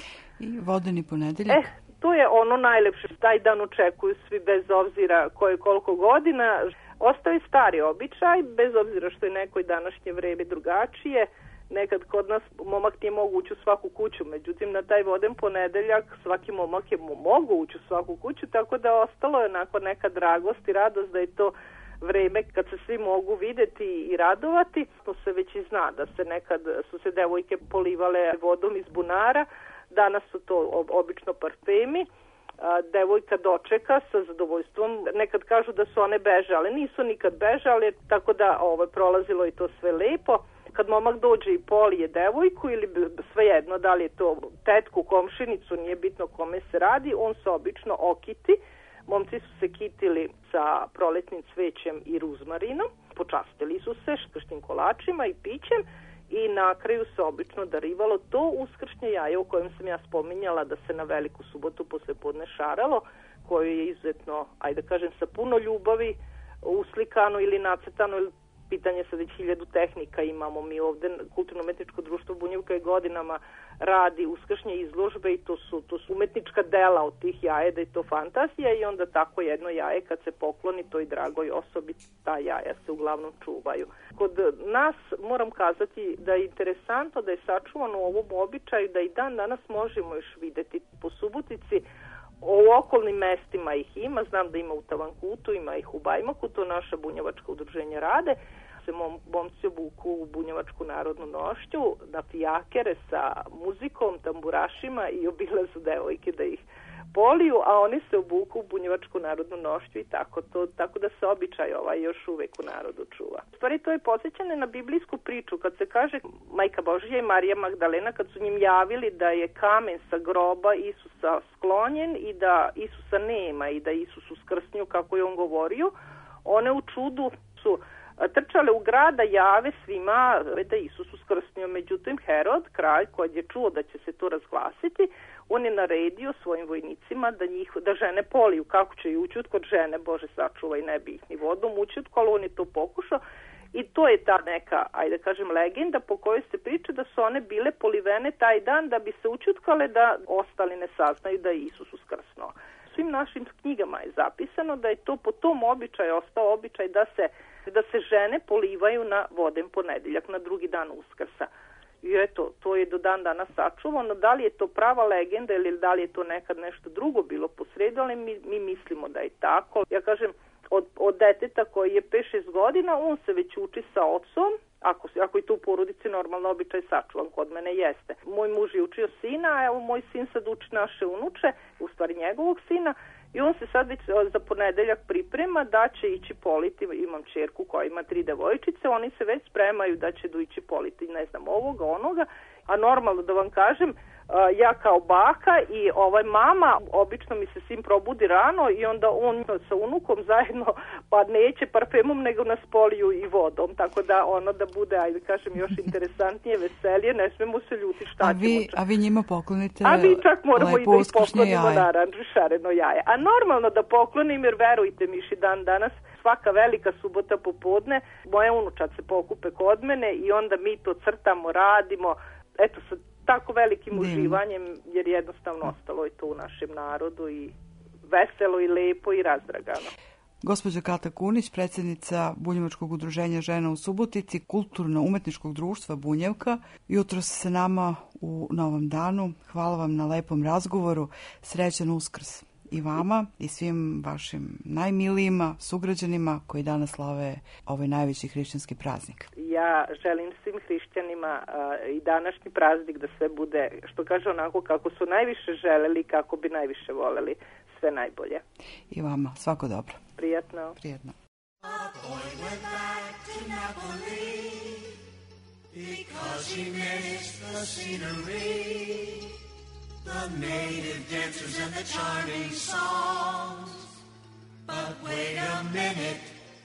I vodeni ponedeljak? To je ono najlepše. Taj dan očekuju svi bez obzira koliko godina. Ostaje stari običaj, bez obzira što je nekoj današnje vreme drugačije. Nekad kod nas momak nije mogu ući u svaku kuću, međutim na taj voden ponedeljak svaki momak je mogu ući u svaku kuću, tako da ostalo je onako neka dragost i radost da je to vreme kad se svi mogu videti i radovati. To se već i zna da se nekad su se devojke polivale vodom iz bunara, danas su to obično parfemi. Devojka dočeka sa zadovoljstvom, nekad kažu da su one bežale, nisu nikad bežale, tako da prolazilo i to sve lepo. Kad momak dođe i polije devojku ili svejedno da li je to tetku, komšinicu, nije bitno kome se radi, on se obično okiti. Momci su se kitili sa proletnim cvećem i ruzmarinom, počastili su se škršnim kolačima i pićem i na kraju se obično darivalo to uskršnje jaje o kojem sam ja spominjala da se na Veliku subotu poslepodne šaralo, koje je izuzetno, ajde kažem, sa puno ljubavi uslikano ili nacrtano, ili pitanje sa već 1000 tehnika imamo mi ovde. Kulturno-umetničko društvo Bunjevka je godinama radi uskršnje izložbe i to su umetnička dela od tih jaje, da je to fantazija i onda tako jedno jaje kad se pokloni toj dragoj osobi, ta jaja se uglavnom čuvaju. Kod nas moram kazati da je interesantno da je sačuvano u ovom običaju da i dan danas možemo još videti po Subotici. U okolnim mestima ih ima, znam da ima u Tavankutu, ima ih u Bajmaku, to naša bunjevačka udruženja rade. Se momci obuku u bunjevačku narodnu nošnju, na fijakere sa muzikom, tamburašima i obilazu devojke da ih poliju, a oni se obuku u bunjevačku narodnu nošnju i tako da se običaj još uvek u narodu čuva. U stvari to je podsjećanje na biblijsku priču kad se kaže Majka Božja i Marija Magdalena kad su njim javili da je kamen sa groba Isusa sklonjen i da Isusa nema i da Isus uskrsnio kako je on govorio, one u čudu su trčale u grad da jave svima da Isus uskrsnio. Međutim, Herod, kralj, koji je čuo da će se to razglasiti, on je naredio svojim vojnicima da žene poliju. Kako će i učut kod žene, Bože sačuvaj, ne bi ih ni vodom učut, ali on je to pokušao. I to je ta neka, ajde kažem, legenda po kojoj se priča da su one bile polivene taj dan da bi se učutkale da ostali ne saznaju da je Isus uskrsnuo. Svim našim knjigama je zapisano da je to po tom običaju ostao običaj da se žene polivaju na voden ponedeljak, na drugi dan Uskrsa. I eto, to je do dan danas sačuvano. Da li je to prava legenda ili da li je to nekad nešto drugo bilo posredu, ali mi mislimo da je tako. Ja kažem, od deteta koji je 5-6 godina, on se već uči sa ocom, ako je to u porodici normalno običaj sačuvan, kod mene jeste. Moj muž je učio sina, a evo moj sin sad uči naše unuče, u stvari njegovog sina, i on se sad već za ponedeljak priprema da će ići politi, imam ćerku koja ima 3 devojčice, oni se već spremaju da će ići politi, ne znam, ovoga, onoga, a normalno da vam kažem, ja kao baka i mama, obično mi se sin probudi rano i onda on sa unukom zajedno pa neće parfemom nego nas poliju i vodom, tako da da bude, ajde kažem, još interesantnije, veselije, ne smemo se ljuti šta ćemo. A vi njima poklonite lepo uskršnje jaje? A mi čak moramo i da ih poklonimo naranđu šareno jaje. A normalno da poklonim, jer verujte mi, dan danas svaka velika subota popodne moje unučad se pokupe kod mene i onda mi to crtamo, radimo. Eto, tako velikim uživanjem, jer jednostavno ostalo je to u našem narodu i veselo i lepo i razdragano. Gospođa Kata Kunić, predsjednica Bunjevačkog udruženja žena u Subotici, kulturno-umetničkog društva Bunjevka, jutros sa nama u Novom danu. Hvala vam na lepom razgovoru. Srećan Uskrs i vama i svim vašim najmilijima, sugrađanima koji danas slave ovaj najveći hrišćanski praznik. Ja želim svim hrišćanima i današnji praznik da sve bude, što kaže, onako kako su najviše želeli, kako bi najviše voleli. Sve najbolje. I vama, svako dobro. Prijatno. Prijatno. Because he missed the scenery, the native dancers and the charming songs. But wait a minute,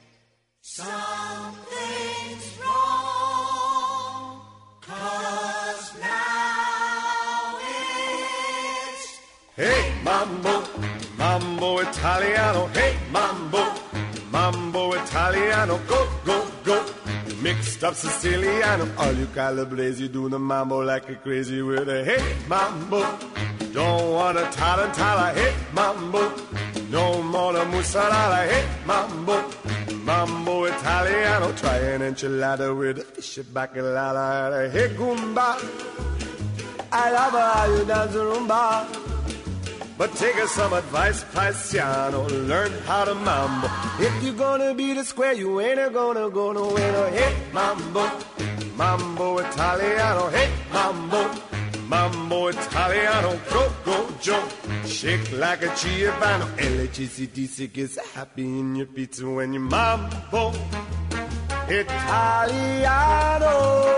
something's wrong, 'cause now it's hey mambo, mambo Italiano, hey mambo, mambo Italiano, go, go, go. Mixed up Siciliano, all you Calabrese do the mambo like a crazy with a hey mambo. Don't want a tarantella, hey mambo. No more the mozzarella, hey mambo. Mambo Italiano, try an enchilada with a fish bacalala. Hey Goomba, I love how you dance the rumba. But take us some advice, paisano, learn how to mambo. If you're gonna be the square, you ain't gonna go nowhere. Hey, mambo, mambo Italiano. Hey, mambo, mambo Italiano. Go, go, Joe, shake like a Giovanni. Electricity gets happy in your pizza when you mambo Italiano.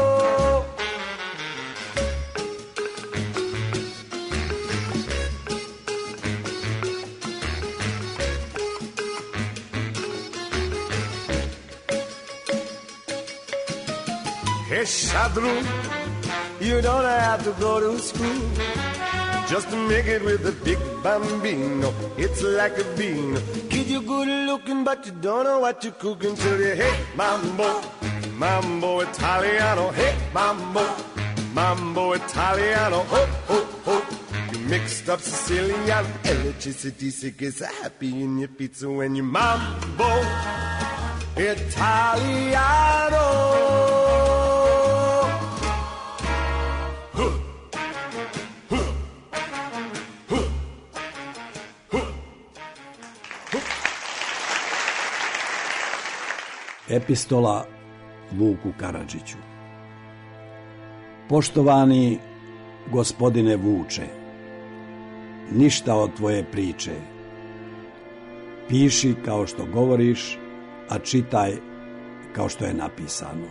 Hey, Shadru, you don't have to go to school just to make it with the big bambino. It's like a bean. Kid, you're good looking, but you don't know what you're cooking till you hey, mambo, mambo Italiano. Hey, mambo, mambo Italiano. Oh, oh, oh. You mixed up Sicilian. Electricity gets happy in your pizza when you mambo Italiano. Epistola Vuku Karadžiću. Poštovani gospodine Vuče, ništa od tvoje priče. Piši kao što govoriš, a čitaj kao što je napisano.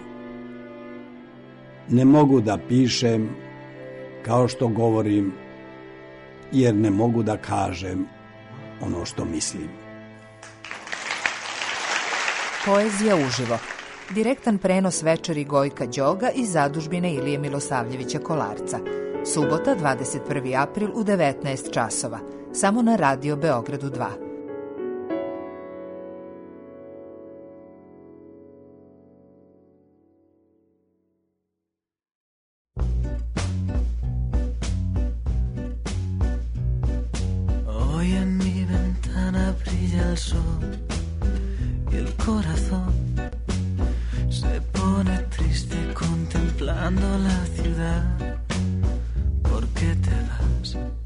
Ne mogu da pišem kao što govorim, jer ne mogu da kažem ono što mislim. Poezija uživo. Direktan prenos večeri Gojka Đoga iz zadužbine Ilije Milosavljevića Kolarca. Subota, 21. april u 19 časova. Samo na Radio Beogradu 2. Hoy en mi ventana brilla el sol y el corazón se pone triste contemplando la ciudad. ¿Por qué te vas?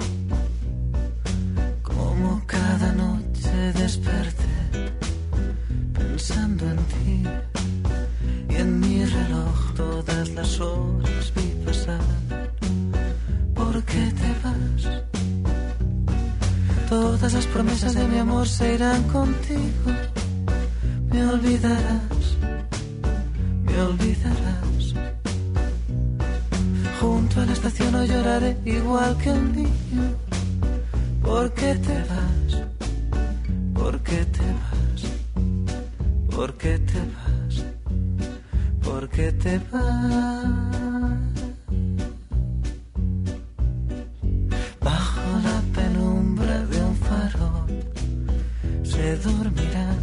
Como cada noche desperté pensando en ti y en mi reloj todas las horas vi pasar. ¿Por qué te vas? Todas las promesas de mi amor se irán contigo. Me olvidarás, me olvidarás. Junto a la estación no lloraré igual que un niño. ¿Por qué te vas? ¿Por qué te vas? ¿Por qué te vas? ¿Por qué te vas? Bajo la penumbra de un farol se dormirán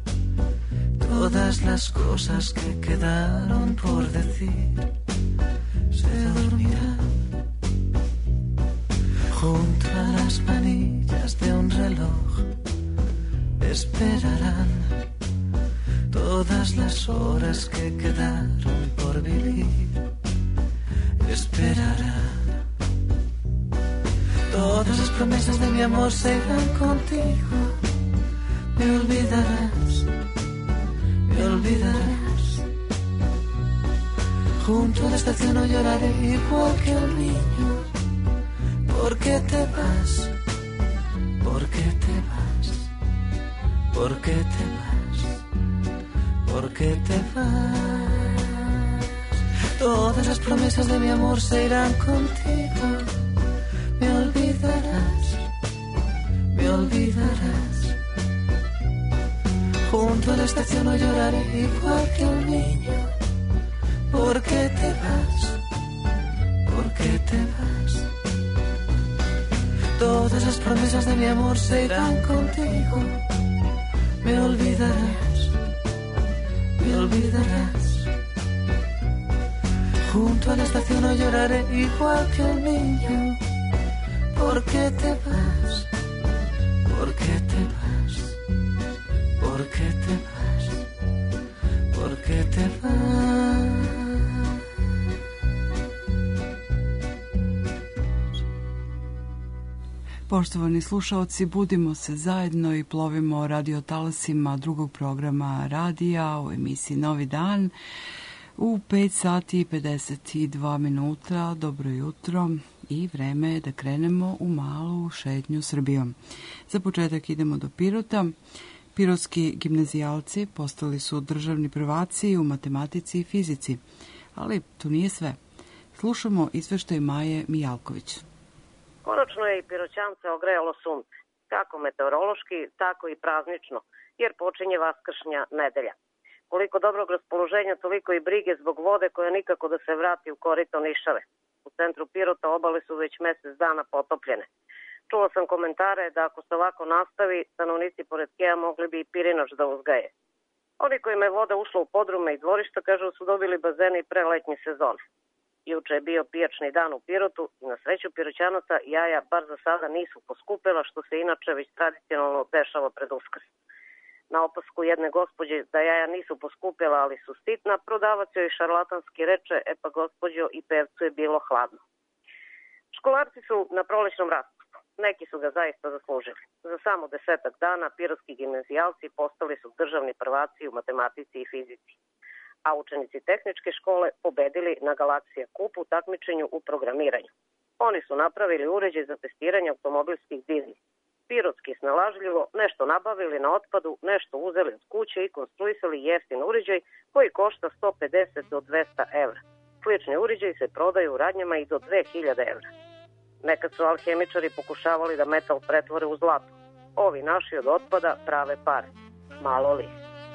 todas las cosas que quedaron por decir. Se dormirán junto a las manillas de un reloj esperarán todas las horas que quedaron por vivir. Esperarán. Todas las promesas de mi amor se irán contigo. Me olvidarás, me olvidarás. Junto a la estación no lloraré igual que un niño. ¿Por qué te vas? ¿Por qué te vas? ¿Por qué te vas? ¿Por qué te vas? Todas las promesas de mi amor se irán contigo. Me olvidarás, me olvidarás. Junto a la estación no lloraré igual que un niño. ¿Por qué te vas? ¿Por qué te vas? Todas las promesas de mi amor se irán contigo. Me olvidarás, me olvidarás. Junto a la estación no lloraré igual que un niño. ¿Por qué te vas? ¿Por qué te vas? ¿Por qué te vas? ¿Por qué te vas? Poštovani slušaoci, budimo se zajedno i plovimo radio talasima drugog programa radija u emisiji Novi dan u 5 sati i 52 minuta. Dobro jutro i vreme je da krenemo u malu šetnju Srbijom. Za početak idemo do Pirota. Pirotski gimnazijalci postali su državni prvaci u matematici i fizici, ali to nije sve. Slušamo izveštaj Maje Mijalković. Konačno je i Piroćance ogrejalo sunce, kako meteorološki, tako i praznično, jer počinje vaskršnja nedelja. Koliko dobrog raspoloženja, toliko i brige zbog vode koja nikako da se vrati u korito Nišave. U centru Pirota obale su već mesec dana potopljene. Čula sam komentare da ako se ovako nastavi, stanovnici pored Keja mogli bi i pirinač da uzgaje. Oni kojima je voda ušla u podrume i dvorišta kažu su dobili bazene i pre letnje sezone. Juče je bio pijačni dan u Pirotu i na sreću Piroćanaca jaja bar za sada nisu poskupela, što se inače već tradicionalno dešava pred Uskrs. Na opasku jedne gospođe da jaja nisu poskupela, ali su sitna, prodavac joj šarlatanski reče, e pa gospođo i pevcu je bilo hladno. Školarci su na prolećnom raspustu. Neki su ga zaista zaslužili. Za samo 10 dana pirotski gimnazijalci postali su državni prvaci u matematici i fizici, a učenici tehničke škole pobedili na Galaksija kupu takmičenju u programiranju. Oni su napravili uređaj za testiranje automobilskih dizmi. Pirotski snalažljivo nešto nabavili na otpadu, nešto uzeli od kuće i konstruisali jeftin uređaj koji košta 150 do 200 evra. Slični uređaji se prodaju u radnjama i do 2000 evra. Nekad su alhemičari pokušavali da metal pretvore u zlato. Ovi naši od otpada prave pare. Malo li?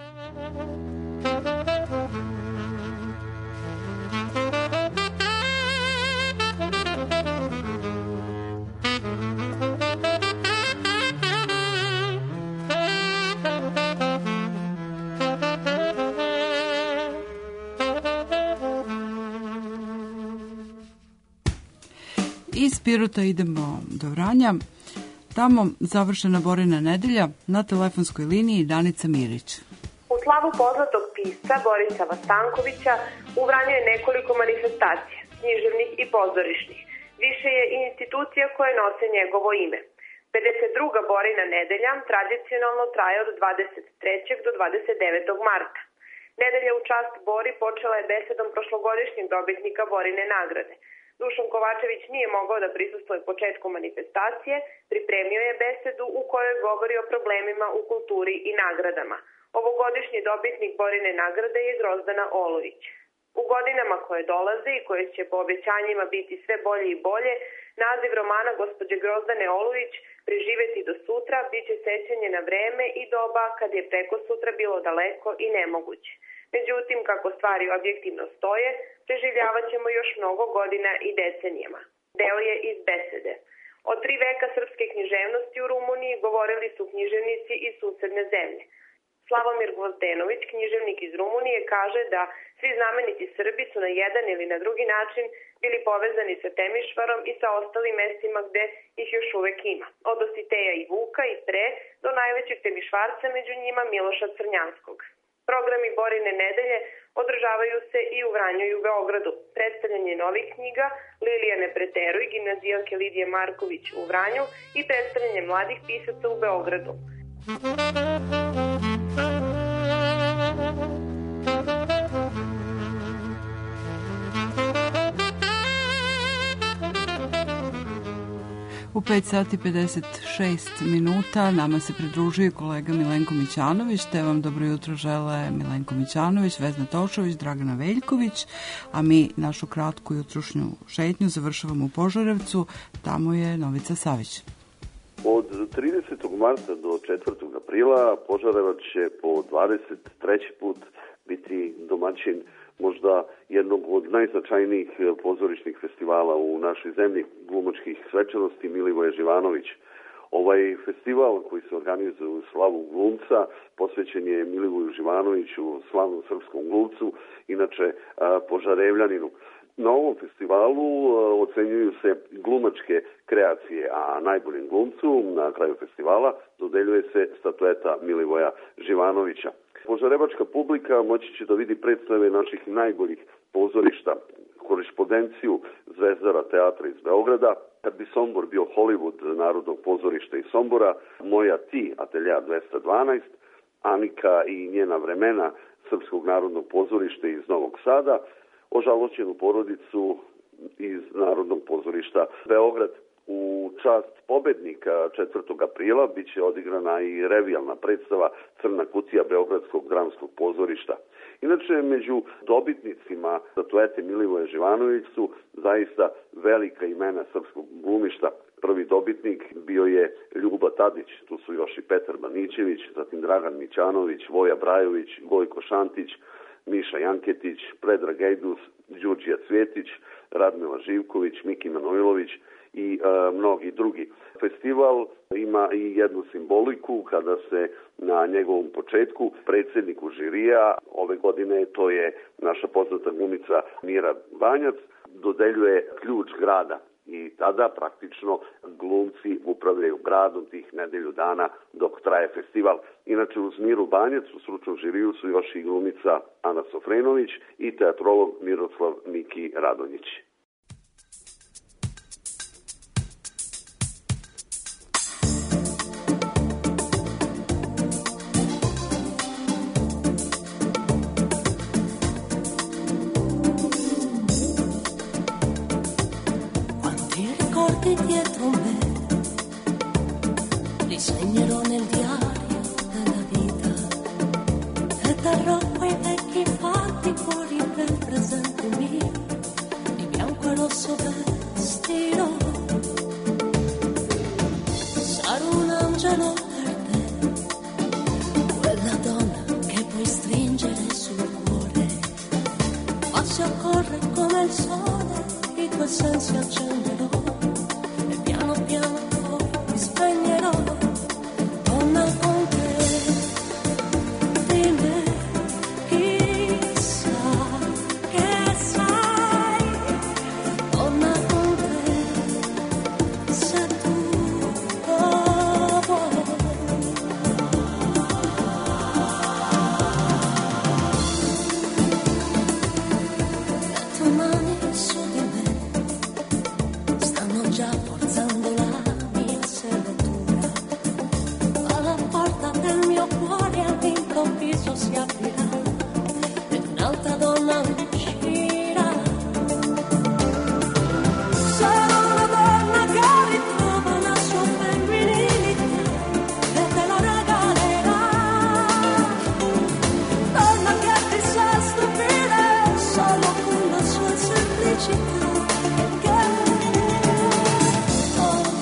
Iz Pirota idemo do Vranja. Tamo završena Borina nedelja, na telefonskoj liniji Danica Mirić. U slavu poznatog pisca Borisa Stankovića u Vranju je nekoliko manifestacija, književnih i pozorišnih. Više je i institucija koje nose njegovo ime. 52. Borina nedelja tradicionalno traje od 23. do 29. marta. Nedelja u čast Bori počela je besedom prošlogodišnjeg dobitnika Borine nagrade. Dušan Kovačević nije mogao da prisustvuje početku manifestacije, pripremio je besedu u kojoj govori o problemima u kulturi i nagradama. Ovogodišnji dobitnik Borine nagrade je Grozdana Olović. U godinama koje dolaze i koje će po obećanjima biti sve bolje i bolje, naziv romana gospođe Grozdane Olović Preživeti do sutra biće sećanje na vreme i doba kad je preko sutra bilo daleko i nemoguće. Međutim, kako stvari objektivno stoje, preživljavat ćemo još mnogo godina i decenijama. Deo je iz besede. Od 3 veka srpske književnosti u Rumuniji govorili su književnici iz susedne zemlje. Slavomir Gvozdenović, književnik iz Rumunije, kaže da svi znameniti Srbi su na jedan ili na drugi način bili povezani sa Temišvarom i sa ostalim mestima gde ih još uvek ima. Od Ositeja i Vuka i Pre do najvećeg Temišvarca, među njima Miloša Crnjanskog. Programi Borine nedelje održavaju se i u Vranju i u Beogradu. Predstavljanje novih knjiga Lilija Ne preteruj, gimnazijalke Lidije Marković u Vranju i predstavljanje mladih pisaca u Beogradu. U 5 sati 56 minuta nama se pridružuje kolega Milenko Mićanović, te vam dobro jutro žele Milenko Mićanović, Vesna Tošović, Dragana Veljković, a mi našu kratku jutrošnju šetnju završavamo u Požarevcu, tamo je Novica Savić. Od 30. marta do 4. aprila Požarevac će po 23. put biti domaćin možda jednog od najznačajnijih pozorišnih festivala u našoj zemlji, glumačkih svečanosti Milivoje Živanović. Ovaj festival koji se organizuje u slavu glumca posvećen je Milivoju Živanoviću, slavnom srpskom glumcu, inače Požarevljaninu. Na ovom festivalu ocenjuju se glumačke kreacije, a najboljim glumcu na kraju festivala dodeljuje se statueta Milivoja Živanovića. Požarevačka publika moći će da vidi predstave naših najboljih pozorišta, korespondenciju Zvezdara teatra iz Beograda. Kad bi Sombor bio Hollywood Narodnog pozorišta iz Sombora, Moja ti, atelja 212, Anika i njena vremena Srpskog narodnog pozorišta iz Novog Sada, Ožalošćenu porodicu iz Narodnog pozorišta Beograd. U čast pobednika 4. aprila biće odigrana i revijalna predstava Crna kutija Beogradskog dramskog pozorišta. Inače, među dobitnicima statuete Milivoje Živanović su zaista velika imena srpskog glumišta. Prvi dobitnik bio je Ljuba Tadić, tu su još i Petar Banićević, zatim Dragan Mićanović, Voja Brajović, Gojko Šantić, Miša Janketić, Predrag Ejdus, Đurđija Cvjetić, Radmila Živković, Miki Manojlović i mnogi drugi. Festival ima i jednu simboliku kada se na njegovom početku predsjedniku žirija, ove godine to je naša poznata glumica Mira Banjac, dodeljuje ključ grada. I tada praktično glumci upravljaju gradom tih nedelju dana dok traje festival. Inače uz Miru Banjac u stručnom žiriju su još i glumica Ana Sofrenović i teatrolog Miroslav Miki Radonjić. Dietro me disegnerò nel diario della vita e darò quei vecchi fatti fuori del presente mio, di bianco e rosso vestirò, sarò un angelo per te, quella donna che puoi stringere sul cuore, ma se occorre come il sole i tuoi sensi accenderò. Piano piano poi spegnerò, donna con te, di me chissà che sai, donna con te, se tu lo vuoi. Le tue mani su di me stanno già forzando la mia serratura, alla porta del mio cuore all'improvviso si aprirà e un'altra donna uscirà. Sarà una donna che ritrova la sua femminilità e te la regalerà, donna che ti sa stupire solo con la sua semplicità. Oh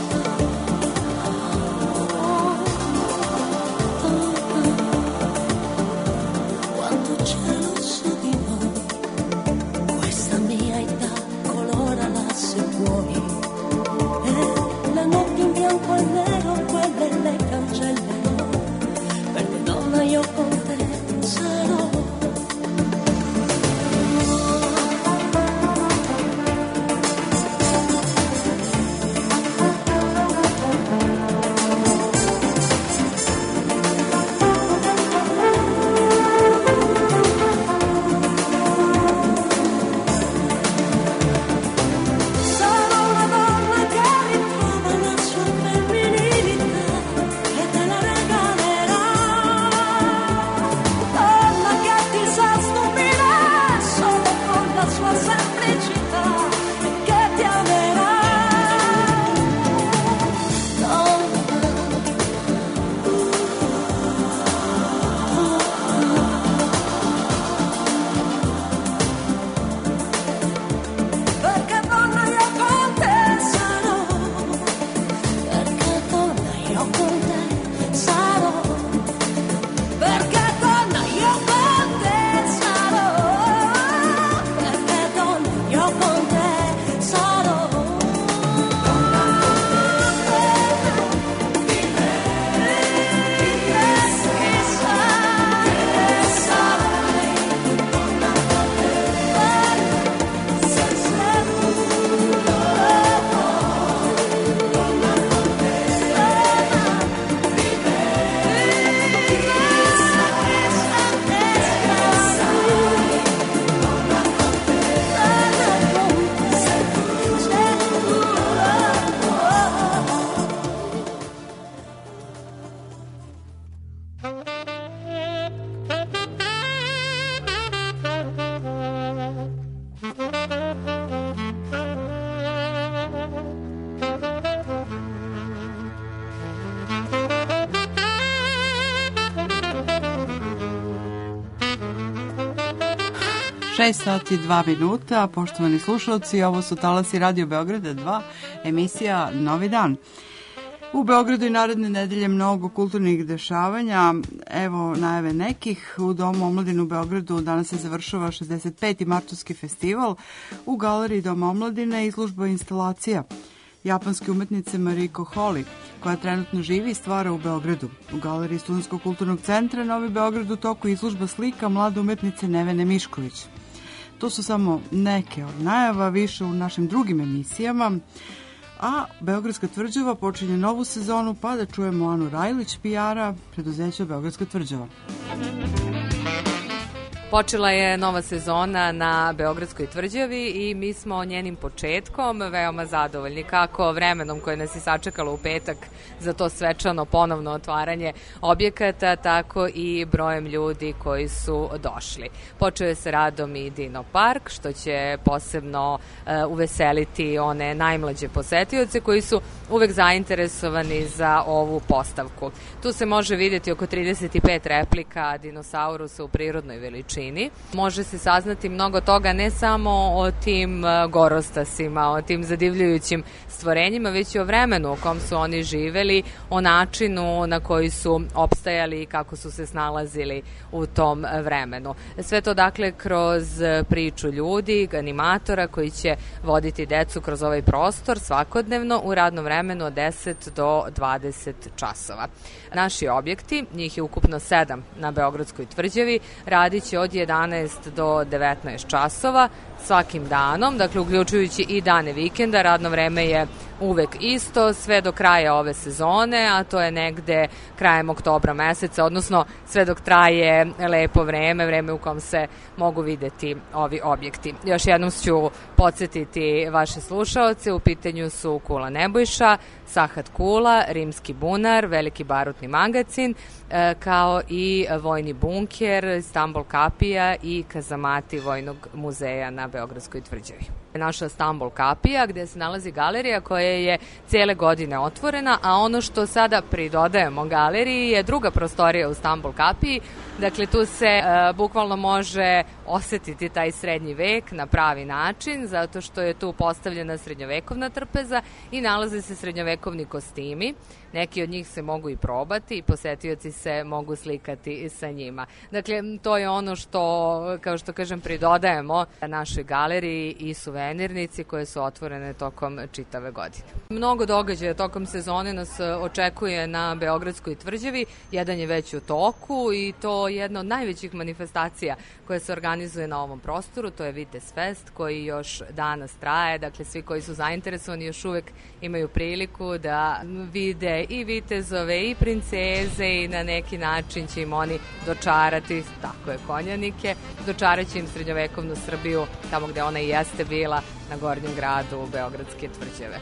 6 sati 2 minuta, poštovani slušalci, ovo su Talasi Radio Beograda 2, emisija Novi dan. U Beogradu i naredne nedelje mnogo kulturnih dešavanja. Evo najave nekih. U Domu omladine u Beogradu danas se završava 65. martovski festival. U galeriji Doma omladine izložba instalacija japanske umetnice Mariko Holi, koja trenutno živi i stvara u Beogradu. U galeriji Studentskog kulturnog centra Novi Beograd u toku izložba slika mlade umetnice Nevene Mišković. To su samo neke od najava, više u našim drugim emisijama. A Beogradska tvrđava počinje novu sezonu, pa da čujemo Anu Rajlić, PR-a preduzeća Beogradska tvrđava. Počela je nova sezona na Beogradskoj tvrđavi i mi smo njenim početkom veoma zadovoljni, kako vremenom koje nas je sačekalo u petak za to svečano ponovno otvaranje objekata, tako i brojem ljudi koji su došli. Počeo je sa radom i Dino Park, što će posebno uveseliti one najmlađe posetioce koji su uvek zainteresovani za ovu postavku. Tu se može vidjeti oko 35 replika dinosaurusa u prirodnoj veličini. Može se saznati mnogo toga ne samo o tim gorostasima, o tim zadivljujućim stvorenjima, već i o vremenu u kom su oni živeli, o načinu na koji su opstajali i kako su se snalazili u tom vremenu. Sve to dakle kroz priču ljudi, animatora koji će voditi decu kroz ovaj prostor svakodnevno u radnom vremenu od 10 do 20 časova. Naši objekti, njih je ukupno 7 na Beogradskoj tvrđavi, radit će od 11 do 19 časova svakim danom, dakle uključujući i dane vikenda. Radno vreme je uvek isto sve do kraja ove sezone, a to je negde krajem oktobra meseca, odnosno sve dok traje lepo vreme u kom se mogu videti ovi objekti. Još jednom ću podsjetiti vaše slušaoce, u pitanju su Kula Nebojša, Sahat Kula, Rimski bunar, Veliki barutni magacin, kao i Vojni bunker, Stambol kapija i kazamati Vojnog muzeja na Beogradskoj tvrđavi. Naša Stambol kapija gde se nalazi galerija koja je cijele godine otvorena, a ono što sada pridodajemo galeriji je druga prostorija u Stambol kapiji. Dakle, tu se bukvalno može osetiti taj srednji vek na pravi način, zato što je tu postavljena srednjovekovna trpeza i nalaze se srednjovekovni kostimi. Neki od njih se mogu i probati i posetioci se mogu slikati sa njima. Dakle, to je ono što, kao što kažem, pridodajemo našoj galeriji i suvenirnici koje su otvorene tokom čitave godine. Mnogo događaja tokom sezone nas očekuje na Beogradskoj tvrđavi. Jedan je već u toku i to jedna od najvećih manifestacija koja se organizuje na ovom prostoru. To je Vitez Fest koji još danas traje. Dakle, svi koji su zainteresovani još uvek imaju priliku da vide i vitezove i princeze i na neki način će im oni dočarati, tako je, konjanike, dočarat će im srednjovekovnu Srbiju tamo gde ona i jeste bila, na Gornjem gradu Beogradske tvrđave.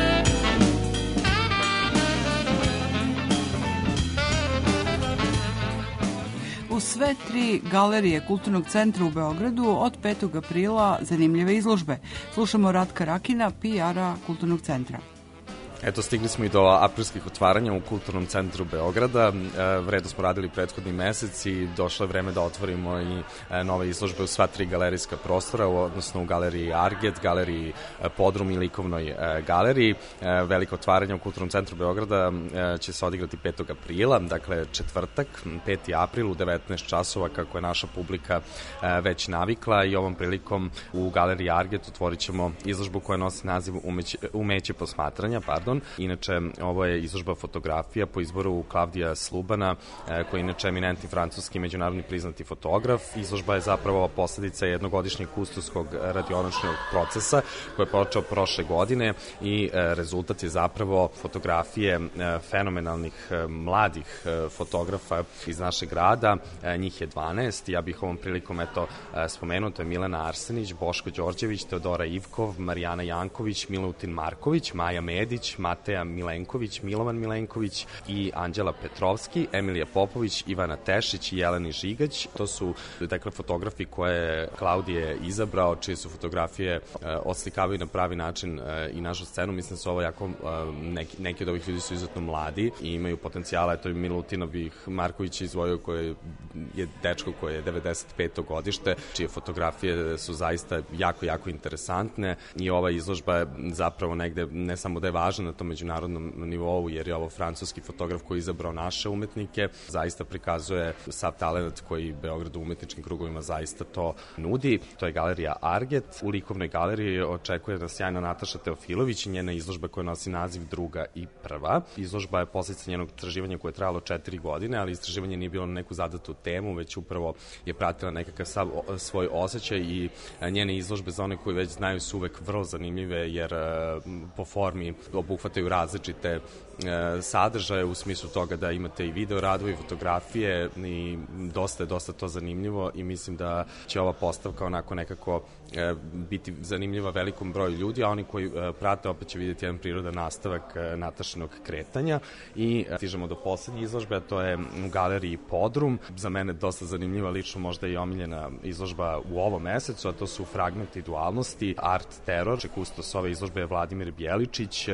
U sve 3 galerije Kulturnog centra u Beogradu od 5. aprila zanimljive izložbe. Slušamo Ratka Rakina, PR-a Kulturnog centra. Eto, stigli smo i do aprilskih otvaranja u Kulturnom centru Beograda. Vredno smo radili prethodni mesec i došlo je vreme da otvorimo i nove izložbe u sva 3 galerijska prostora, odnosno u galeriji Arget, galeriji Podrum i likovnoj galeriji. Veliko otvaranje u Kulturnom centru Beograda će se odigrati 5. aprila, dakle četvrtak, 5. april u 19 časova, kako je naša publika već navikla, i ovom prilikom u galeriji Arget otvorit ćemo izložbu koja nosi naziv Umeće posmatranja, Inače, ovo je izložba fotografija po izboru Klavdija Slubana, koji je inače eminentni francuski međunarodni priznati fotograf. Izložba je zapravo posledica jednogodišnjeg kustovskog radionačnog procesa koji je počeo prošle godine i rezultat je zapravo fotografije fenomenalnih mladih fotografa iz našeg grada. Njih je 12. Ja bih ovom prilikom spomenuo, to je Milena Arsenić, Boško Đorđević, Teodora Ivkov, Marijana Janković, Milutin Marković, Maja Medić, Milović, Mateja Milenković, Milovan Milenković i Anđela Petrovski, Emilija Popović, Ivana Tešić i Jeleni Žigać. To su, dakle, fotografi koje je Klaudije izabrao, čije su fotografije oslikavaju na pravi način i našu scenu. Mislim da su ovo jako, neki od ovih ljudi su izuzetno mladi i imaju potencijala. Eto, Milutina bih Marković izvojio, koji je dečko koji je 95. godište, čije fotografije su zaista jako interesantne i ova izložba je zapravo negde, ne samo da je važna na tom međunarodnom nivou, jer je ovo francuski fotograf koji je izabrao naše umetnike, zaista prikazuje sav talent koji Beograd u umetničkim krugovima zaista to nudi. To je galerija Arget. U likovnoj galeriji očekuje nas sjajna Nataša Teofilović i njena izložba koja nosi naziv Druga i prva. Izložba je posledica njenog istraživanja koje je trajalo 4 godine, ali istraživanje nije bilo na neku zadatu temu, već upravo je pratila nekakav svoj osjećaj i njene izložbe, za one koji već znaju, su uvek vrlo zanimljive, jer po formi obuhvataju različite sadržaje, u smislu toga da imate i video radove i fotografije i dosta to zanimljivo i mislim da će ova postavka onako nekako biti zanimljiva velikom broju ljudi, a oni koji prate opet će vidjeti jedan prirodan nastavak Natašinog kretanja. I stižemo do poslednje izložbe, a to je u galeriji Podrum. Za mene dosta zanimljiva, lično možda i omiljena izložba u ovom mesecu, a to su Fragmenti dualnosti, Art Terror. Kustos ove izložbe je Vladimir Bjeličić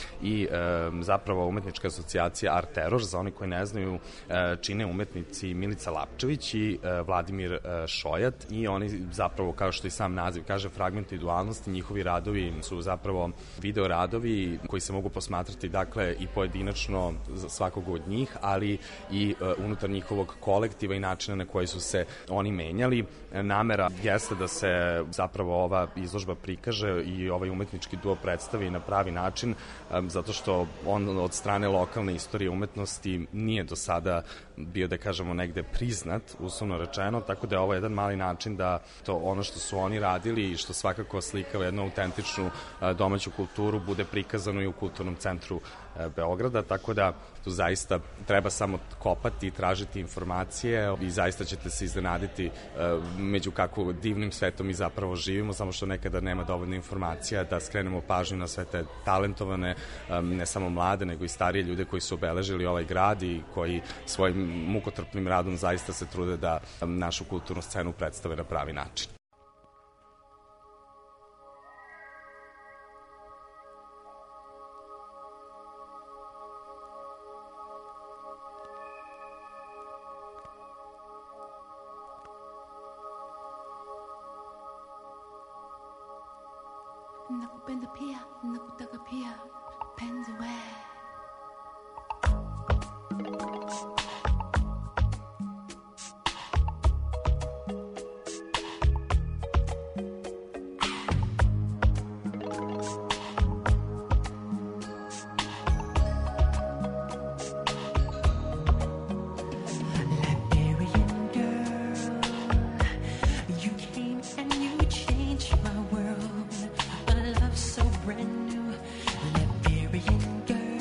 i zapravo umetnička asocijacija Art Terror, za oni koji ne znaju, čine umetnici Milica Lapčević i Vladimir Šojat i oni zapravo, kao što i sam naziv kaže, Fragmenti dualnosti, njihovi radovi su zapravo video radovi koji se mogu posmatrati, dakle, i pojedinačno za svakog od njih, ali i unutar njihovog kolektiva i načina na koji su se oni menjali. Namera jeste da se zapravo ova izložba prikaže i ovaj umetnički duo predstavi na pravi način, zato što on od strane lokalne istorije umetnosti nije do sada bio, da kažemo, negde priznat, uslovno rečeno, tako da je ovo jedan mali način da to ono što su oni radili i što svakako slikava jednu autentičnu domaću kulturu bude prikazano i u Kulturnom centru Beograda, tako da tu zaista treba samo kopati i tražiti informacije i zaista ćete se iznenaditi među kako divnim svetom mi zapravo živimo, samo što nekada nema dovoljno informacija da skrenemo pažnju na sve te talentovane, ne samo mlade, nego i starije ljude koji su obeležili ovaj grad i koji svojim mukotrpnim radom zaista se trude da našu kulturnu scenu predstave na pravi način. Nakupenda pia, nakutaka pia, penzi we. Brand new Liberian girl.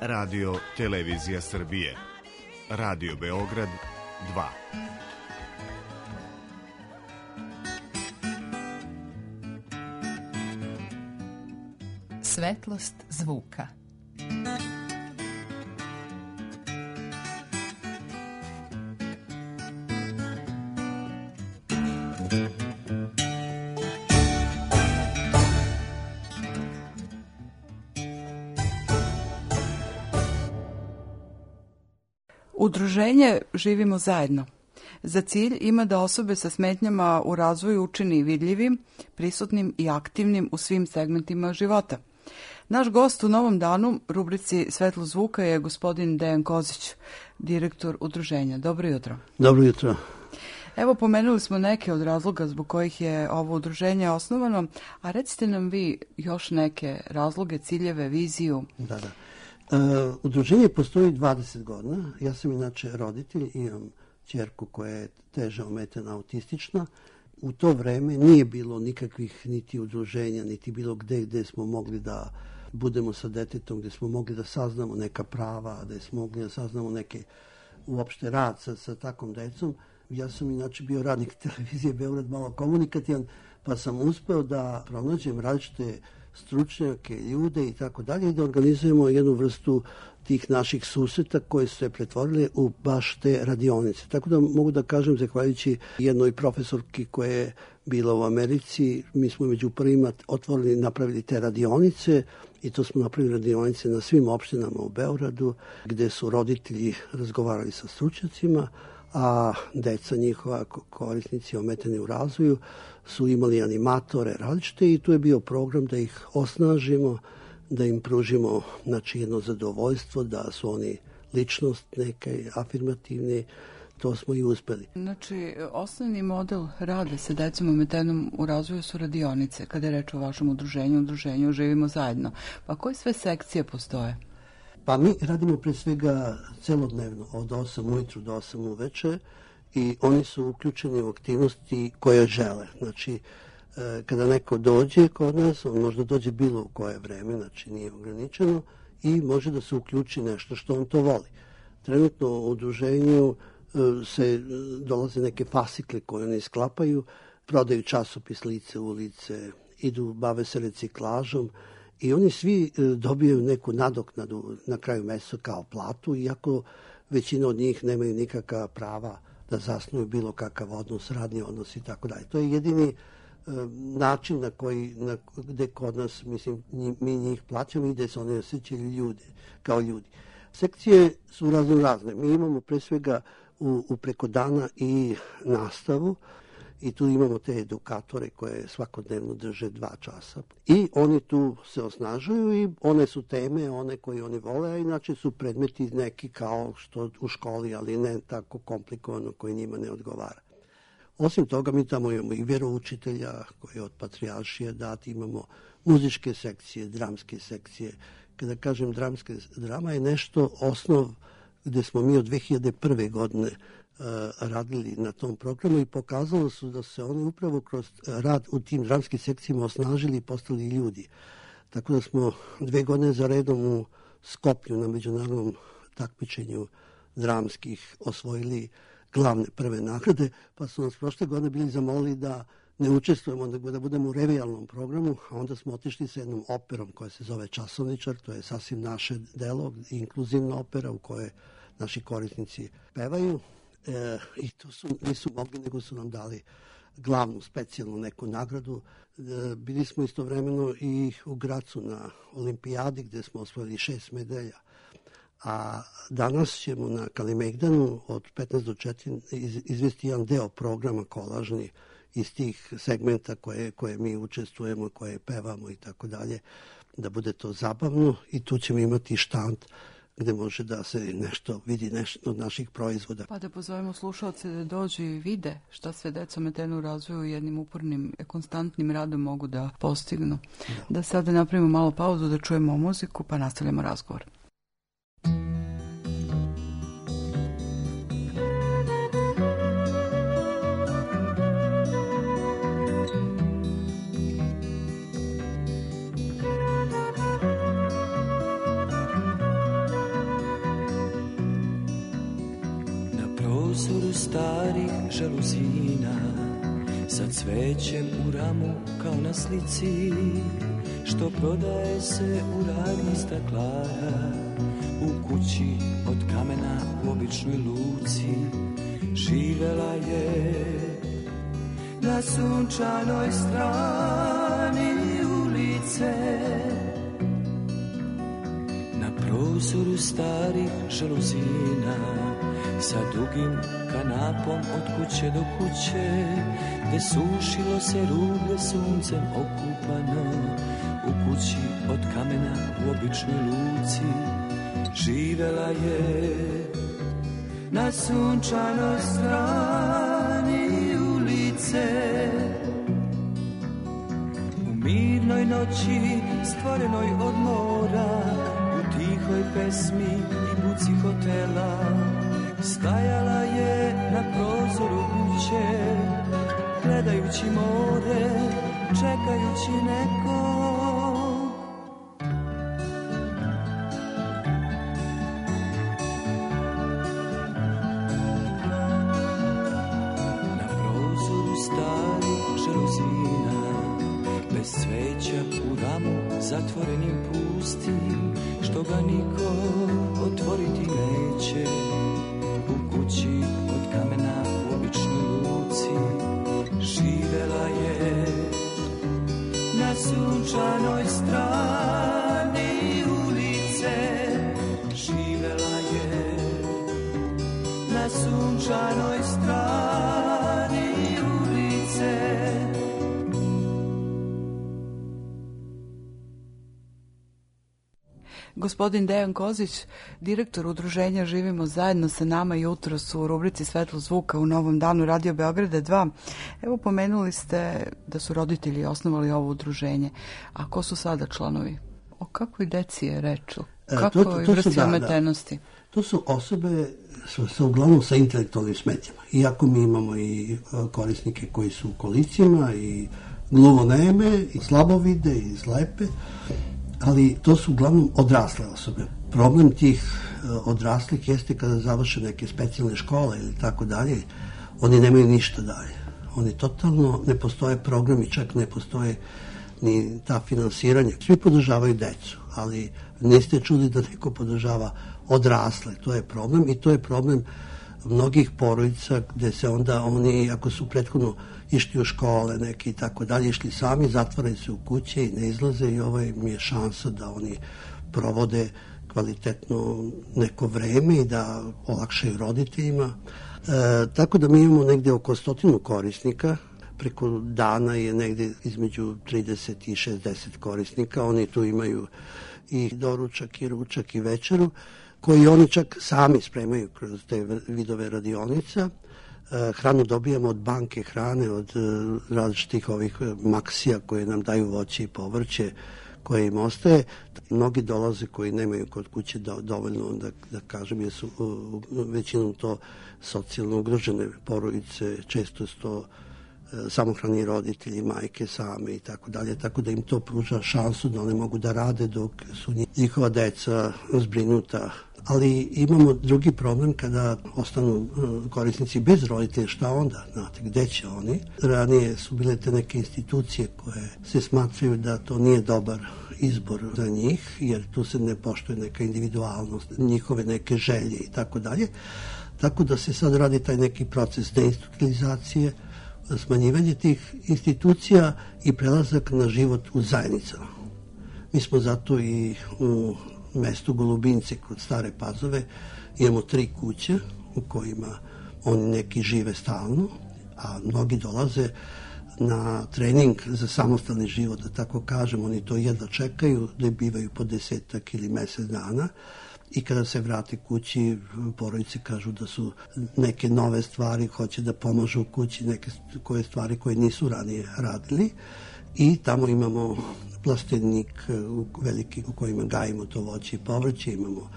Radio Televizija Srbije. Radio Beograd 2. Svetlost zvuka. Udruženje Živimo zajedno za cilj ima da osobe sa smetnjama u razvoju učini vidljivim, prisutnim i aktivnim u svim segmentima života. Naš gost u Novom danu, rubrici Svetlo zvuka, je gospodin Dejan Kozić, direktor udruženja. Dobro jutro. Dobro jutro. Evo, pomenuli smo neke od razloga zbog kojih je ovo udruženje osnovano, a recite nam vi još neke razloge, ciljeve, viziju. Da. Udruženje postoji 20 godina. Ja sam inače roditelj, imam ćerku koja je teže ometena autistična. U to vreme nije bilo nikakvih niti udruženja, niti bilo gde smo mogli da budemo sa detetom, gde smo mogli da saznamo neka prava, gde smo mogli da saznamo neke uopšte rad sa takvom decom. Ja sam inače bio radnik televizije Beograd, malo komunikativan, pa sam uspeo da pronađem različite stručnjake, ljude i tako dalje i da organizujemo jednu vrstu tih naših susreta koje su se pretvorile u baš te radionice. Tako da mogu da kažem, zahvaljujući jednoj profesorki koja je bila u Americi, mi smo među prvima otvorili, napravili te radionice i to smo napravili radionice na svim opštinama u Beogradu gde su roditelji razgovarali sa stručnjacima, a deca njihova, korisnici ometeni u razvoju, su imali animatore različite i tu je bio program da ih osnažimo, da im pružimo jedno zadovoljstvo, da su oni ličnost neke afirmativne, to smo i uspeli. Znači, osnovni model rada sa decom ometenom u razvoju su radionice, kada je reč o vašem udruženju Živimo zajedno. Pa koje sve sekcije postoje? Pa mi radimo pre svega celodnevno, od 8 ujutru do 8 uveče i oni su uključeni u aktivnosti koje žele. Znači, kada neko dođe kod nas, on možda dođe bilo u koje vreme, znači nije ograničeno i može da se uključi nešto što on to voli. Trenutno u udruženju se dolaze neke fasikle koje oni sklapaju, prodaju časopis lice u lice, bave se reciklažom i oni svi dobijaju neku nadoknadu na kraju meseca kao platu, iako većina od njih nemaju nikakva prava da zasnuju bilo kakav odnos, radni odnos i tako dalje. To je jedini način gde kod nas, mislim, mi njih plaćamo i gde se one osjećaju kao ljudi. Sekcije su razne. Mi imamo pre svega u preko dana i nastavu i tu imamo te edukatore koje svakodnevno drže 2 časa. I oni tu se osnažuju i one su teme, one koje oni vole, a inače su predmeti neki kao što u školi, ali ne tako komplikovano koji njima ne odgovara. Osim toga, mi tamo imamo i vjeroučitelja koji je od Patrijaršije dat, imamo muzičke sekcije, dramske sekcije. Kada kažem drama je nešto osnov gde smo mi od 2001. godine radili na tom programu i pokazalo su da se oni upravo kroz rad u tim dramskim sekcijama osnažili i postali ljudi. Tako da smo 2 godine za redom u Skoplju na međunarodnom takmičenju dramskih osvojili glavne prve nagrade, pa su nas prošle godine bili zamolili da ne učestvujemo, da budemo u revijalnom programu, a onda smo otišli sa jednom operom koja se zove Časovničar, to je sasvim naše delo, inkluzivna opera u kojoj naši korisnici pevaju i to nisu mogli, nego su nam dali glavnu, specijalnu neku nagradu. Bili smo istovremeno i u Gracu na olimpijadi gde smo osvojili 6 medalja. A danas ćemo na Kalemegdanu od 15 do 4 izvesti jedan deo programa kolažni iz tih segmenta koje mi učestvujemo, koje pevamo i tako dalje, da bude to zabavno i tu ćemo imati štand gde može da se vidi nešto od naših proizvoda. Pa da pozovemo slušalce da dođu i vide šta sve deca ometena u razvoju jednim upornim, konstantnim radom mogu da postignu. Da sada napravimo malo pauzu, da čujemo muziku, pa nastavljamo razgovor. prozoru starih žaluzina, sa cvećem u ramu kao na slici, što prodaje se u radnji staklara. U kući od kamena u običnoj luci živela je na sunčanoj strani ulice. Na prozoru starih žaluzina, sa dugim kanapom od kuće do kuće, gde sušilo se rublje suncem okupano. U kući od kamena u običnoj luci živela je na sunčanoj strani ulice. U mirnoj noći stvorenoj od mora, u tihoj pesmi i buci hotela, stajala je na prozoru kuće, gledajući more, čekajući nekog. Na prozoru starih žaluzina, bez sveća u ramu zatvorenim pustim, što ga niko otvoriti neće. U kući od kamena u običnoj luci živela je na sunčanoj strani ulice. Živela je na sunčanoj strani ulice. Gospodin Dejan Kozić, direktor udruženja Živimo zajedno, sa nama jutros u rubrici Svetlo zvuka u Novom danu Radio Beograda 2. Evo, pomenuli ste da su roditelji osnovali ovo udruženje. A ko su sada članovi? O kakvoj deci je reč? Kakvoj vrsti ometenosti? To su osobe uglavnom sa intelektualnim smetnjama. Iako mi imamo i korisnike koji su u kolicima i gluvoneme i slabovide i slepe, ali to su uglavnom odrasle osobe. Problem tih odraslih jeste kada završe neke specijalne škole ili tako dalje, oni nemaju ništa dalje. Oni totalno ne postoje programi, čak ne postoje ni ta finansiranje. Svi podržavaju decu, ali niste čuli da neko podržava odrasle. To je problem i to je problem mnogih porodica gde se onda oni, ako su prethodno išli u škole neki i tako dalje, išli sami, zatvaraju se u kuće i ne izlaze i ovo im je šansa da oni provode kvalitetno neko vreme i da olakšaju roditeljima. Tako da mi imamo negde oko 100 korisnika, preko dana je negde između 30 i 60 korisnika, oni tu imaju i doručak i ručak i večeru, koji oni čak sami spremaju kroz te vidove radionica. Hranu dobijamo od banke hrane, od različitih ovih maksija koje nam daju voće i povrće koje im ostaje. Mnogi dolaze koji nemaju kod kuće dovoljno, da kažem, jer su većinom to socijalno ugrožene porodice, često su to samohrani roditelji, majke same i tako dalje, tako da im to pruža šansu da one mogu da rade dok su njihova deca zbrinuta. Ali imamo drugi problem kada ostanu korisnici bez roditelja, šta onda? Znate, gde će oni? Ranije su bile te neke institucije koje se smatraju da to nije dobar izbor za njih, jer tu se ne poštuje neka individualnost, njihove neke želje i tako dalje. Tako da se sad radi taj neki proces deinstitucionalizacije, smanjivanje tih institucija i prelazak na život u zajednicama. Mi smo zato i u mestu Golubince kod Stare Pazove imamo 3 kuće u kojima oni neki žive stalno, a mnogi dolaze na trening za samostalni život, da tako kažem. Oni to jedva čekaju, da bivaju po 10 ili mesec dana i kada se vrati kući, porodice kažu da su neke nove stvari, hoće da pomažu u kući, neke stvari koje nisu ranije radili, i tamo imamo plastenik veliki u kojima gajimo to voće i povrće, imamo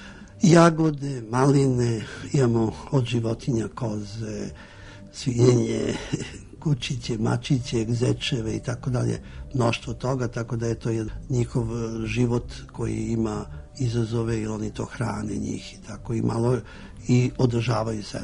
jagode, maline, imamo od životinja koze, svinjenje, kučiće, mačiće, zečeve i tako dalje, mnoštvo toga, tako da je to njihov život koji ima izazove, jer oni to hrane njih i tako, i malo i održavaju sebe.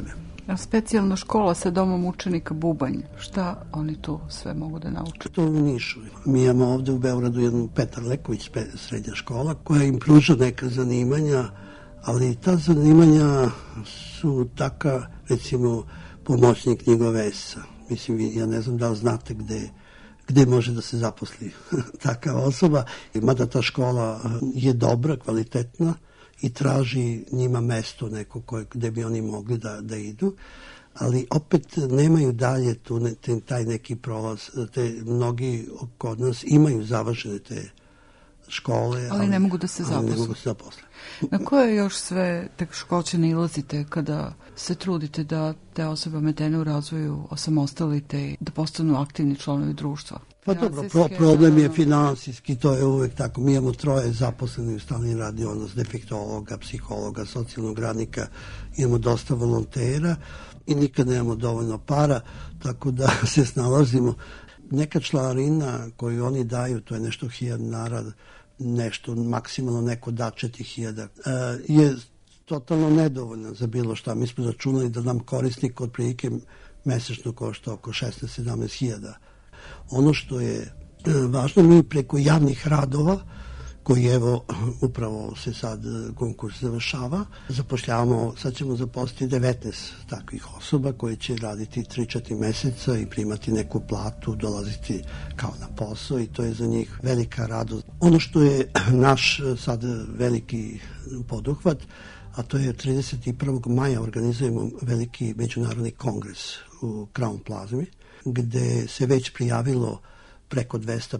Specijalna škola sa domom učenika Bubanj, šta oni tu sve mogu da nauče? To u Nišu. Mi imamo ovde u Beogradu jednu Petar Leković srednja škola koja im pruža neka zanimanja, ali ta zanimanja su taka, recimo, pomoćnik knjigovesa. Mislim, ja ne znam da li znate gde može da se zaposli takva osoba. Mada ta škola je dobra, kvalitetna i traži njima mesto neko gde bi oni mogli da idu, ali opet nemaju dalje taj neki prolaz. Mnogi kod nas imaju završene te škole, ali ne mogu da se zaposle. Na koje još sve teškoće nailazite kada se trudite da te osobe ometene u razvoju osamostalite i da postanu aktivni članovi društva? Pa dobro, problem je finansijski, to je uvek tako. Mi imamo 3 zaposleni u stalni radni odnos, defektologa, psihologa, socijalnog radnika, imamo dosta volontera i nikad nemamo dovoljno para, tako da se snalazimo. Neka članarina koju oni daju, to je nešto 1000 dinara, nešto, maksimalno neko da 4000, je totalno nedovoljna za bilo šta. Mi smo računali da nam korisnik otprilike mesečno košta oko 16-17 hiljada. Ono što je važno, mi preko javnih radova, koji evo upravo se sad konkurs završava, zapošljavamo, sad ćemo zaposliti 19 takvih osoba koje će raditi 3-4 meseca i primati neku platu, dolaziti kao na posao i to je za njih velika radost. Ono što je naš sad veliki poduhvat, a to je 31. maja organizujemo veliki međunarodni kongres u Crown Plazmi, gde se već prijavilo preko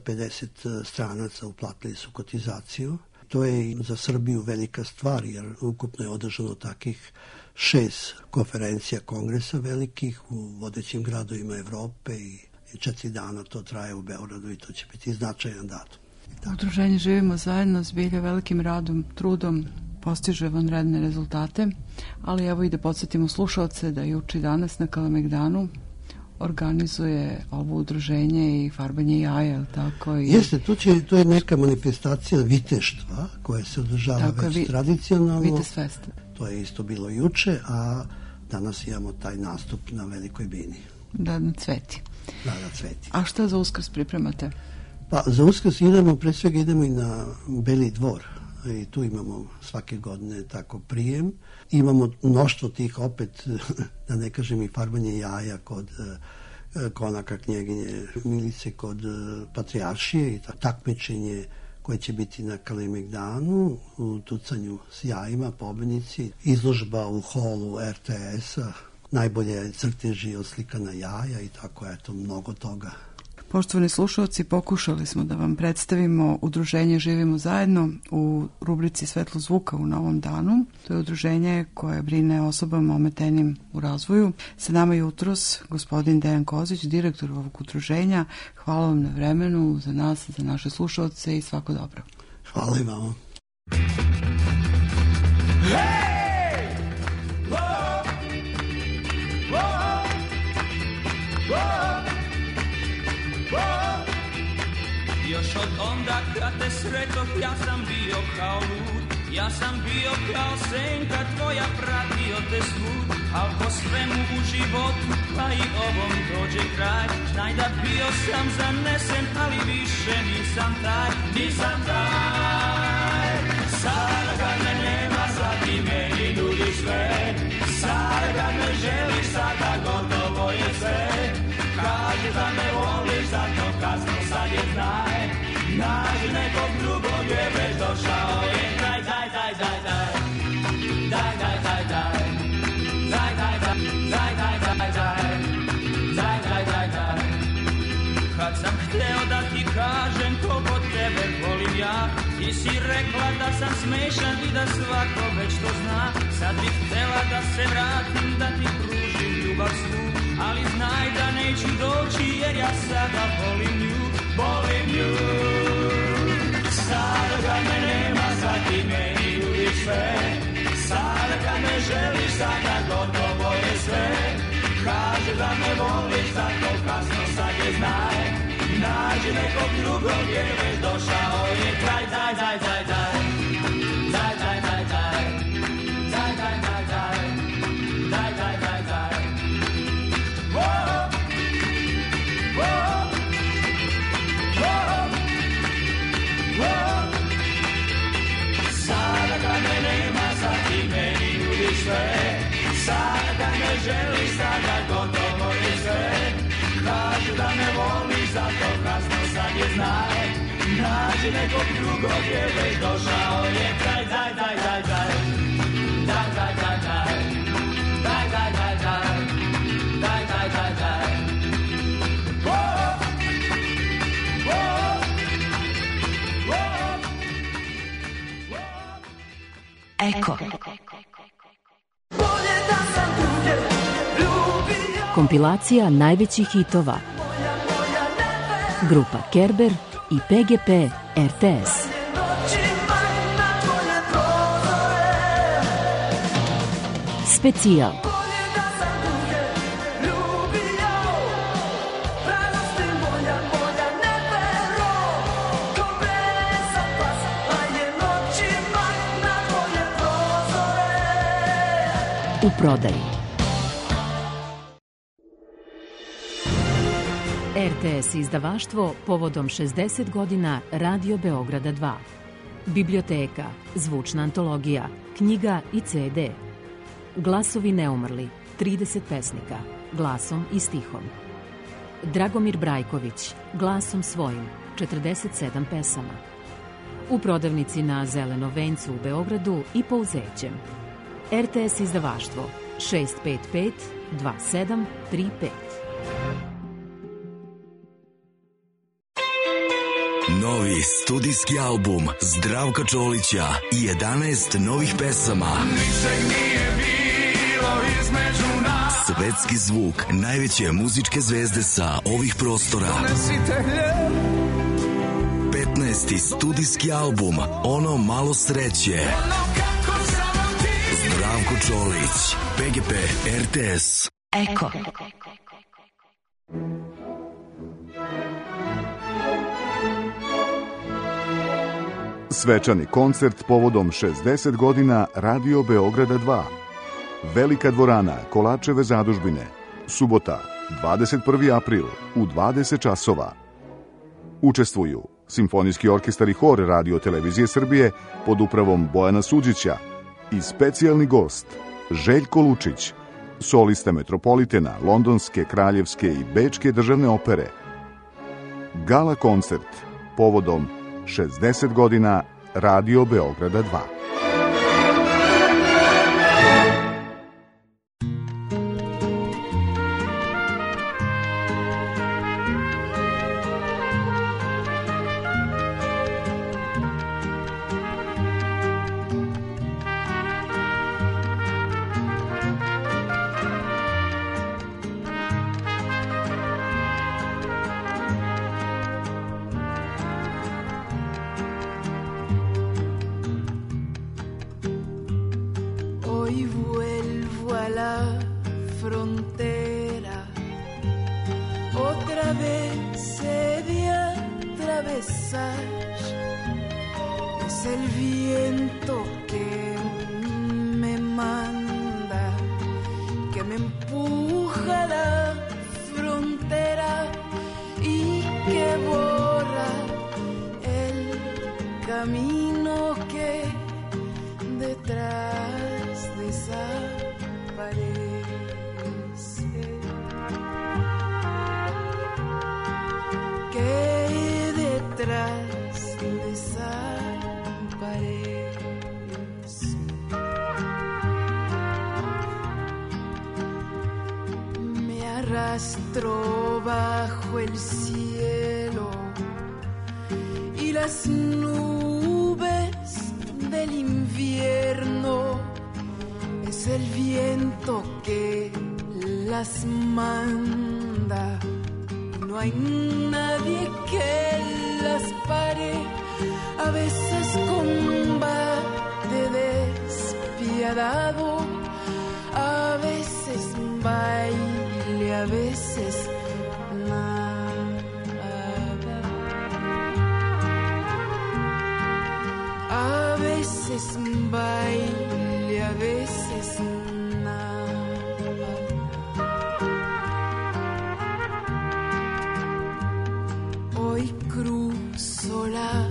250 stranaca, uplatili su kotizaciju. To je za Srbiju velika stvar, jer ukupno je održano takih 6 konferencija kongresa velikih u vodećim gradovima Evrope i 4 dana to traje u Beogradu i to će biti značajan datum. Udruženje Živimo zajedno zbilja velikim radom, trudom postiže vanredne rezultate, ali evo i da podsjetimo slušalce da juče i danas na Kalemegdanu organizuje ovo udruženje i farbanje jaja, tako? Jeste, to je neka manifestacija viteštva koja se održava već tradicionalno. Vitesfest. To je isto bilo juče, a danas imamo taj nastup na Velikoj bini. Da cveti. Da cveti. A šta za Uskrs pripremate? Pa za Uskrs pre svega idemo i na Beli dvor. I tu imamo svake godine tako prijem. Imamo mnoštvo tih opet, da ne kažem i farbanje jaja kod konaka knjeginje Milice, kod Patrijaršije i takmičenje koje će biti na Kalemegdanu u tucanju s jajima, pobednici, izložba u holu RTS-a, najbolje crteži oslikana jaja i tako, eto, mnogo toga. Poštovani slušalci, pokušali smo da vam predstavimo udruženje Živimo zajedno u rubrici Svetlo zvuka u Novom danu. To je udruženje koje brine osobama ometenim u razvoju. Sa nama je jutros gospodin Dejan Kozić, direktor ovog udruženja. Hvala vam na vremenu, za nas, za naše slušalce i svako dobro. Hvala i vama. Hey! Whoa! Whoa! Whoa! Još od onda kad te sretoh ja sam bio kao lud, ja sam bio kao senka tvoja, pratio te svud, al po svemu u životu pa i ovom dođe kraj. Znaj da bio sam zanesen, ali više nisam taj. Sada kad me nema, sad ti meni nudiš sve. Sada kad me želiš, sada gotovo je sve. Kaži da me voliš, zato kasno sad je znaj. Nađi nekog drugog je već došao je kraj. Daj. Kad sam hteo da ti kažem koliko tebe volim ja, ti si rekla da sam smešan i da svako već to zna. Sad bih htela da se vratim, da ti pružim ljubav svu, ali znaj da neću doći jer ja sada volim nju. Sada kad me nema, sad ti meni nudiš sve. Sada kad me želiš, sada gotovo je sve. Kaže da me voliš, zato kasno sad je znaj. Nađi nekog drugog jer već došao je kraj. Daj. Daj. želiš sada gotovo je sve. Kažu da me voliš, zato kasno sad je znaj. Nađi nekog drugog jer već došao je kraj. Daj, daj, daj, daj. Daj, daj, daj, daj. Daj, daj, daj, daj. Daj, daj, daj, daj. Eko. Kompilacija najvećih hitova. Grupa Kerber i PGP RTS. Specijal. U prodaji. RTS izdavaštvo povodom 60 godina Radio Beograda 2. Biblioteka, zvučna antologija, knjiga i CD. Glasovi neumrli, 30 pesnika, glasom i stihom. Dragomir Brajković, glasom svojim, 47 pesama. U prodavnici na Zelenom vencu u Beogradu i Pouzećem. RTS izdavaštvo 655 2735. Novi studijski album Zdravka Čolića i 11 novih pesama. Ničeg nije bilo između nas. Svetski zvuk najveće muzičke zvezde sa ovih prostora. 15. studijski album Ono malo sreće. Zdravko Čolić, PGP RTS. Eko. Svečani koncert povodom 60 godina Radio Beograda 2. Velika dvorana Kolačeve zadužbine. Subota, 21. april u 20 časova. Učestvuju Simfonijski orkestar i hor Radio Televizije Srbije pod upravom Bojana Suđića i specijalni gost Željko Lučić, solista Metropolitena, Londonske, Kraljevske i Bečke državne opere. Gala koncert povodom 60 godina Radio Beograda 2. Arrastro bajo el cielo y las nubes del invierno. Es el viento que las manda. No hay nadie que las pare. A veces combate despiadado, a veces baile, a veces nada. A veces baile, a veces nada. Hoy cruzo la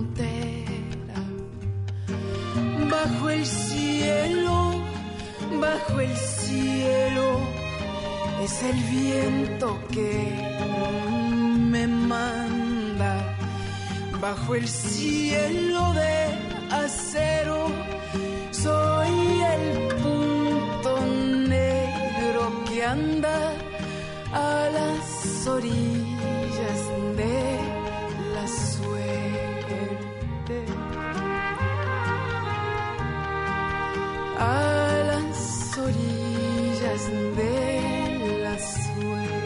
frontera bajo el cielo, bajo bajo el cielo es el viento que me manda, bajo el cielo de acero soy el punto negro que anda a las orillas de la suerte, a las orillas de la suerte.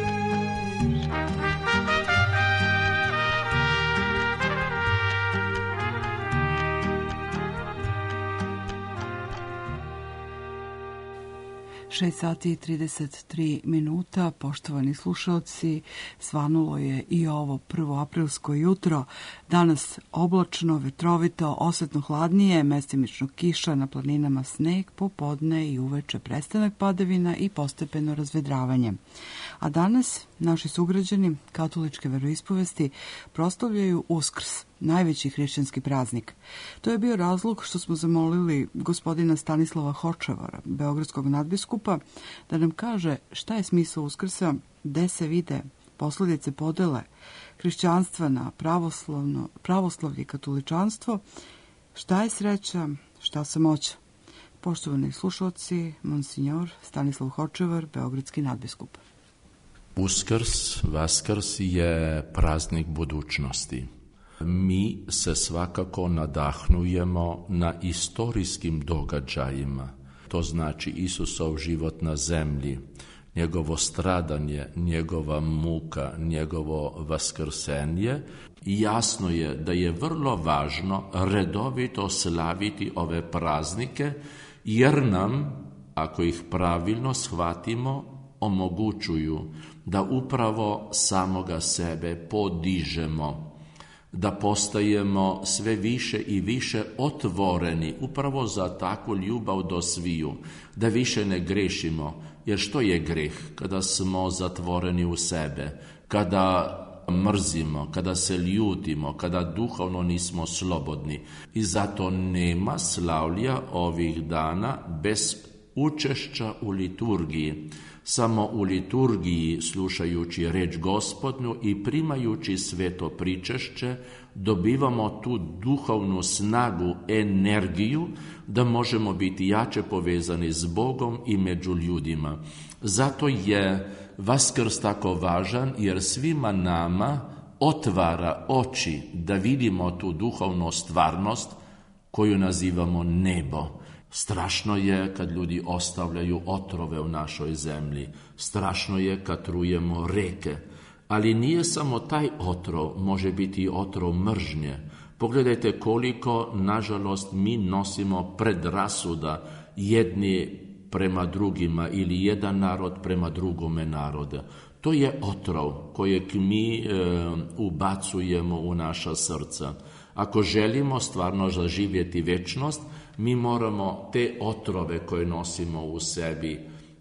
6 sati i 33 minuta, poštovani slušalci, svanulo je i ovo 1. aprilsko jutro. Danas oblačno, vetrovito, osetno hladnije, mestimično kiša, na planinama sneg, popodne i uveče prestanak padavina i postepeno razvedravanje. A danas naši sugrađani katoličke veroispovesti proslavljaju Uskrs, najveći hrišćanski praznik. To je bio razlog što smo zamolili gospodina Stanislava Hočevara, beogradskog nadbiskupa, da nam kaže šta je smisao Uskrsa, gde se vide posledice podele hrišćanstva na pravoslavlje i katoličanstvo, šta je sreća, šta samoća. Poštovani slušalci, monsignor Stanislav Hočevar, beogradski nadbiskup. Uskrs, Vaskrs je praznik budućnosti. Mi se svakako nadahnujemo na istorijskim događajima. To znači Isusov život na zemlji, njegovo stradanje, njegova muka, njegovo vaskrsenje. I jasno je da je vrlo važno redovito slaviti ove praznike, jer nam, ako ih pravilno shvatimo, omogućuju da upravo samoga sebe podižemo, da postajemo sve više i više otvoreni upravo za takvu ljubav do sviju, da više ne grešimo, jer što je greh kada smo zatvoreni u sebe, kada mrzimo, kada se ljutimo, kada duhovno nismo slobodni. I zato nema slavlja ovih dana bez učešća u liturgiji. Samo u liturgiji, slušajući reč Gospodnju i primajući sveto pričešće, dobivamo tu duhovnu snagu, energiju, da možemo biti jače povezani s Bogom i među ljudima. Zato je Vaskrs tako važan, jer svima nama otvara oči da vidimo tu duhovnu stvarnost koju nazivamo nebo. Strašno je kad ljudi ostavljaju otrove u našoj zemlji. Strašno je kad trujemo reke. Ali nije samo taj otrov, može biti i otrov mržnje. Pogledajte koliko, nažalost, mi nosimo predrasuda jedni prema drugima ili jedan narod prema drugome narodu. To je otrov kojeg mi ubacujemo u naša srca. Ako želimo stvarno zaživjeti večnost, mi moramo te otrove koje nosimo u sebi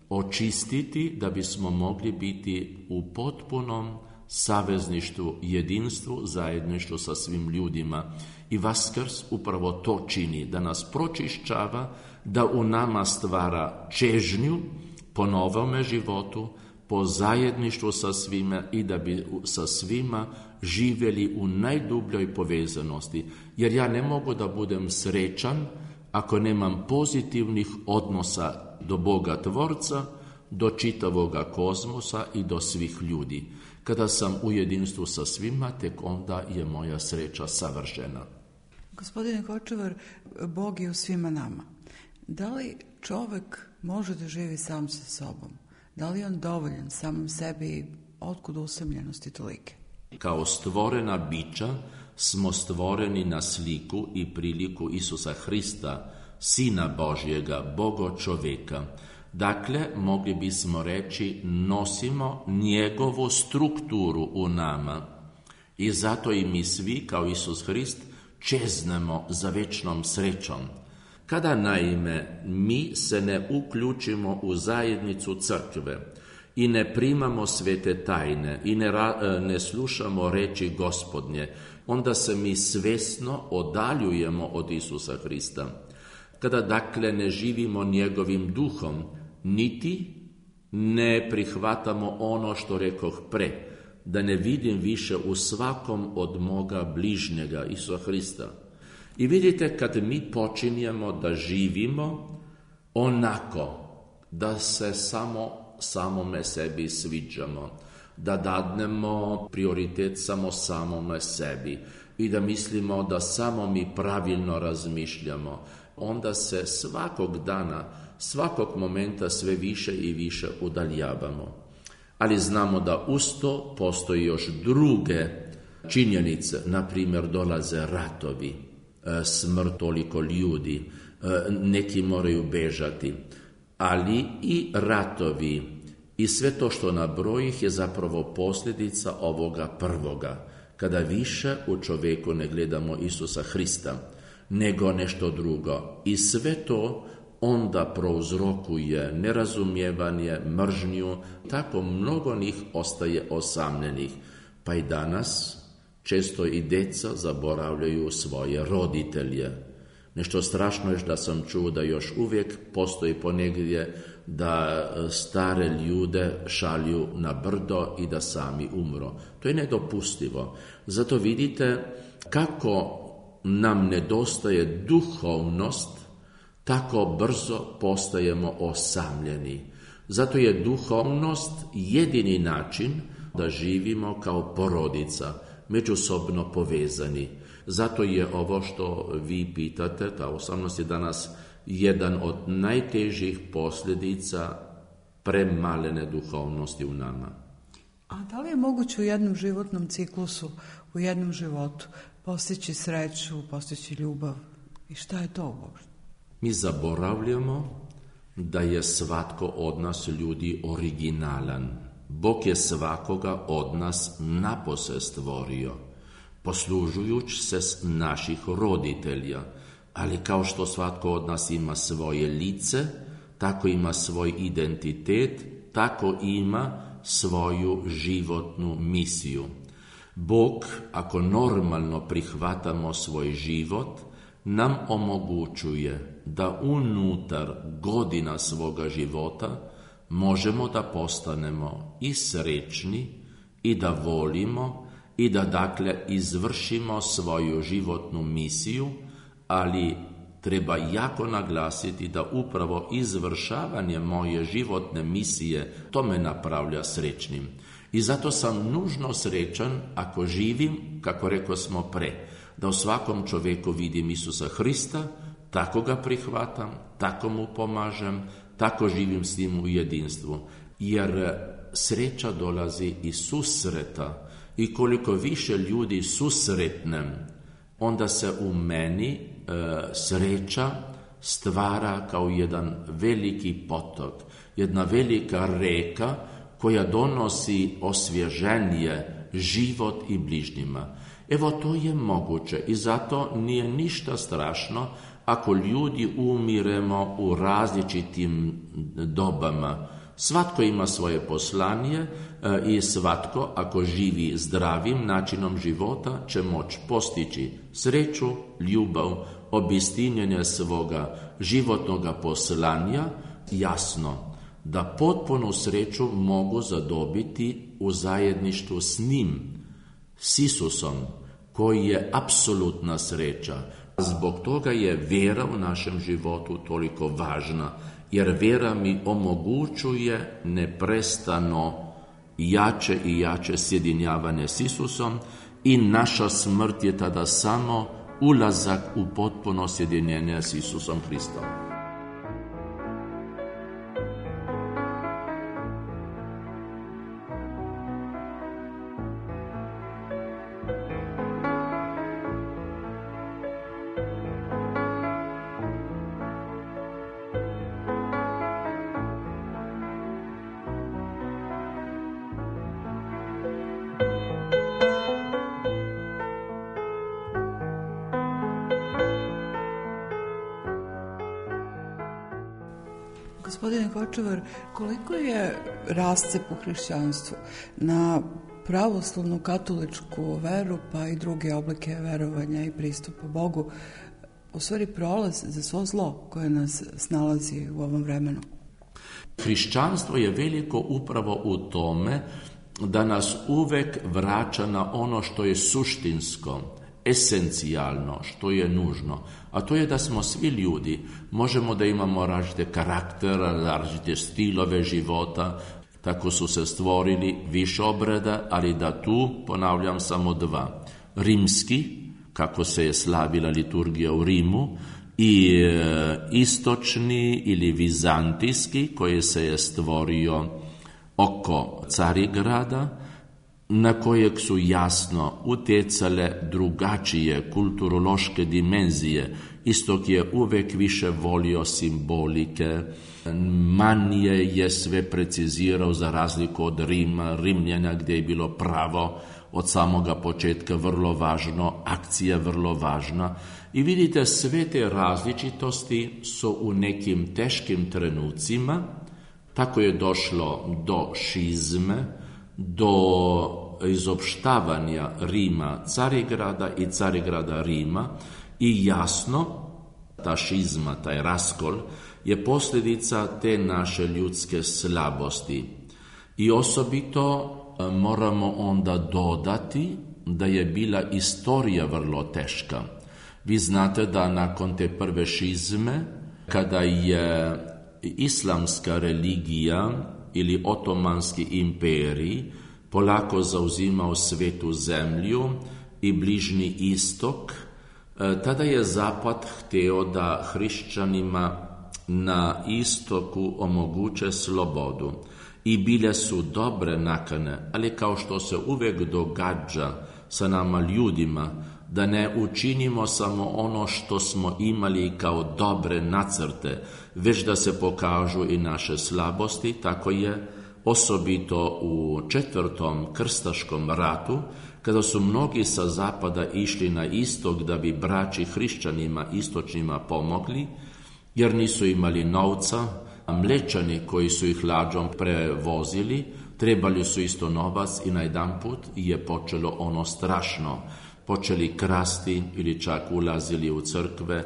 očistiti da bismo mogli biti u potpunom savezništvu, jedinstvu, zajedništvu sa svim ljudima. I Vaskrs upravo to čini, da nas pročišćava, da u nama stvara čežnju po novome životu, po zajedništvu sa svima i da bi sa svima živjeli u najdubljoj povezanosti. Jer ja ne mogu da budem srećan ako nemam pozitivnih odnosa do Boga Tvorca, do čitavoga kozmosa i do svih ljudi. Kada sam u jedinstvu sa svima, tek onda je moja sreća savršena. Gospodine Hočevar, Bog je u svima nama. Da li čovek može da živi sam sa sobom? Da li je on dovoljan samom sebi? Otkud usamljenosti tolike? Kao stvorena bića smo stvoreni na sliku i priliku Isusa Hrista, Sina Božjega, Boga čoveka. Dakle, mogli bismo reći, nosimo njegovu strukturu u nama. I zato i mi svi, kao Isus Hrist, čeznemo za večnom srećom. Kada naime mi se ne uključimo u zajednicu crkve i ne primamo svete tajne i ne slušamo reči Gospodnje, onda se mi svesno odaljujemo od Isusa Hrista. Kada dakle ne živimo njegovim duhom, niti ne prihvatamo ono što rekoh pre, da ne vidim više u svakom od moga bližnjega, Isusa Hrista. I vidite, kad mi počinjemo da živimo onako, da se samome sebi sviđamo, da dadnemo prioritet samome sebi i da mislimo da samo mi pravilno razmišljamo, onda se svakog dana, svakog momenta sve više i više udaljavamo. Ali znamo da uz to postoji još druge činjenice, na primjer dolaze ratovi, smrt toliko ljudi, neki moraju bežati, ali i ratovi i sve to što nabrojih je zapravo posljedica ovoga prvoga, kada više u čovjeku ne gledamo Isusa Hrista, nego nešto drugo. I sve to onda prouzrokuje nerazumijevanje, mržnju, tako mnogo njih ostaje osamljenih. Pa i danas često i djeca zaboravljaju svoje roditelje. Nešto strašno je da sam čuo da još uvijek postoji ponegdje da stare ljude šalju na brdo i da sami umro. To je nedopustivo. Zato vidite kako nam nedostaje duhovnost, tako brzo postajemo osamljeni. Zato je duhovnost jedini način da živimo kao porodica, međusobno povezani. Zato je ovo što vi pitate, ta osamljenost je danas jedan od najtežih posljedica premalene duhovnosti u nama. A da li je moguće u jednom životnom ciklusu, u jednom životu, postići sreću, postići ljubav? I šta je to uopšte? Mi zaboravljamo da je svatko od nas ljudi originalan. Bog je svakoga od nas napose stvorio, poslužujući se s naših roditelja. Ali kao što svatko od nas ima svoje lice, tako ima svoj identitet, tako ima svoju životnu misiju. Bog, ako normalno prihvatamo svoj život, nam omogućuje da unutar godina svoga života možemo da postanemo i srećni i da volimo i da dakle izvršimo svoju životnu misiju, ali treba jako naglasiti da upravo izvršavanje moje životne misije to me napravlja srećnim. I zato sam nužno srećan ako živim, kako rekao smo pre, da u svakom čovjeku vidim Isusa Hrista, tako ga prihvatam, tako mu pomažem, tako živim s njim u jedinstvu. Jer sreća dolazi iz susreta i koliko više ljudi susretnem, onda se u meni sreća stvara kao jedan veliki potok, jedna velika reka koja donosi osvježenje, život i bližnjima. Evo, to je moguće i zato nije ništa strašno ako ljudi umiremo u različitim dobama. Svatko ima svoje poslanje i svatko, ako živi zdravim načinom života, će moći postići sreću, ljubav, obistinjenje svoga životnoga poslanja. Jasno da potpunu sreću mogu zadobiti u zajedništvu s njim, s Isusom, koji je apsolutna sreća. Zbog toga je vjera u našem životu toliko važna, jer vjera mi omogućuje neprestano jače i jače sjedinjavanje s Isusom i naša smrt je tada samo ulazak u potpuno sjedinjenje s Isusom Hristom. Gospodine Kočevar, koliko je rascep u hrišćanstvu na pravoslavnu katoličku veru, pa i druge oblike verovanja i pristupa Bogu, u stvari prolaz za svo zlo koje nas snalazi u ovom vremenu? Hrišćanstvo je veliko upravo u tome da nas uvek vraća na ono što je suštinsko, esencijalno, što je nužno. A to je da smo svi ljudi, možemo da imamo različite karaktere, različite stilove života, tako su se stvorili više obreda, ali da tu ponavljam samo dva. Rimski, kako se je slavila liturgija u Rimu, i istočni ili vizantijski, koji se je stvorio oko Carigrada, na kojeg su jasno utjecale drugačije kulturološke dimenzije. Istok je uvek više volio simbolike, manje je sve precizirao za razliku od Rima, Rimljana, gdje je bilo pravo od samoga početka vrlo važno, akcija vrlo važna. I vidite, sve te različitosti su u nekim teškim trenucima, tako je došlo do šizme, do izopštavanja Rima Carigrada i Carigrada Rima, i jasno, ta šizma, taj raskol, je posljedica te naše ljudske slabosti. I osobito moramo onda dodati da je bila istorija vrlo teška. Vi znate da nakon te prve šizme, kada je islamska religija ili otomanski imperij polako zauzimao svetu zemlju i Bližnji istok, tada je Zapad htio da hrišćanima na istoku omoguće slobodu. I bile su dobre nakane, ali kao što se uvijek događa sa nama ljudima, da ne učinimo samo ono što smo imali kao dobre nacrte, već da se pokažu i naše slabosti. Tako je osobito u 4. krstaškom ratu, kada su mnogi sa zapada išli na istok da bi braći hrišćanima istočnima pomogli, jer nisu imali novca, a Mlečani koji su ih lađom prevozili, trebali su isto novac i na jedan put je počelo ono strašno. Počeli krasti ili čak ulazili u crkve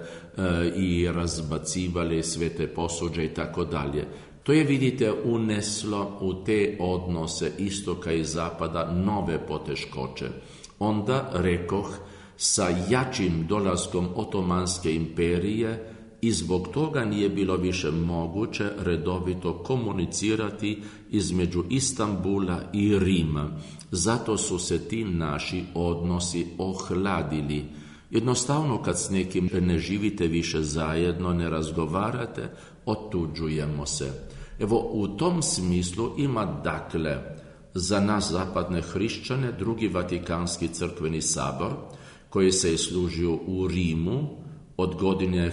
i razbacivali sve te posuđe i tako dalje. To je, vidite, uneslo u te odnose istoka i zapada nove poteškoće. Onda, rekoh, sa jačim dolaskom Otomanske imperije i zbog toga nije bilo više moguće redovito komunicirati između Istanbula i Rima. Zato su se ti naši odnosi ohladili. Jednostavno, kad s nekim ne živite više zajedno, ne razgovarate, otuđujemo se. Evo, u tom smislu ima, dakle, za nas zapadne hrišćane drugi Vatikanski crkveni sabor, koji se je služio u Rimu od godine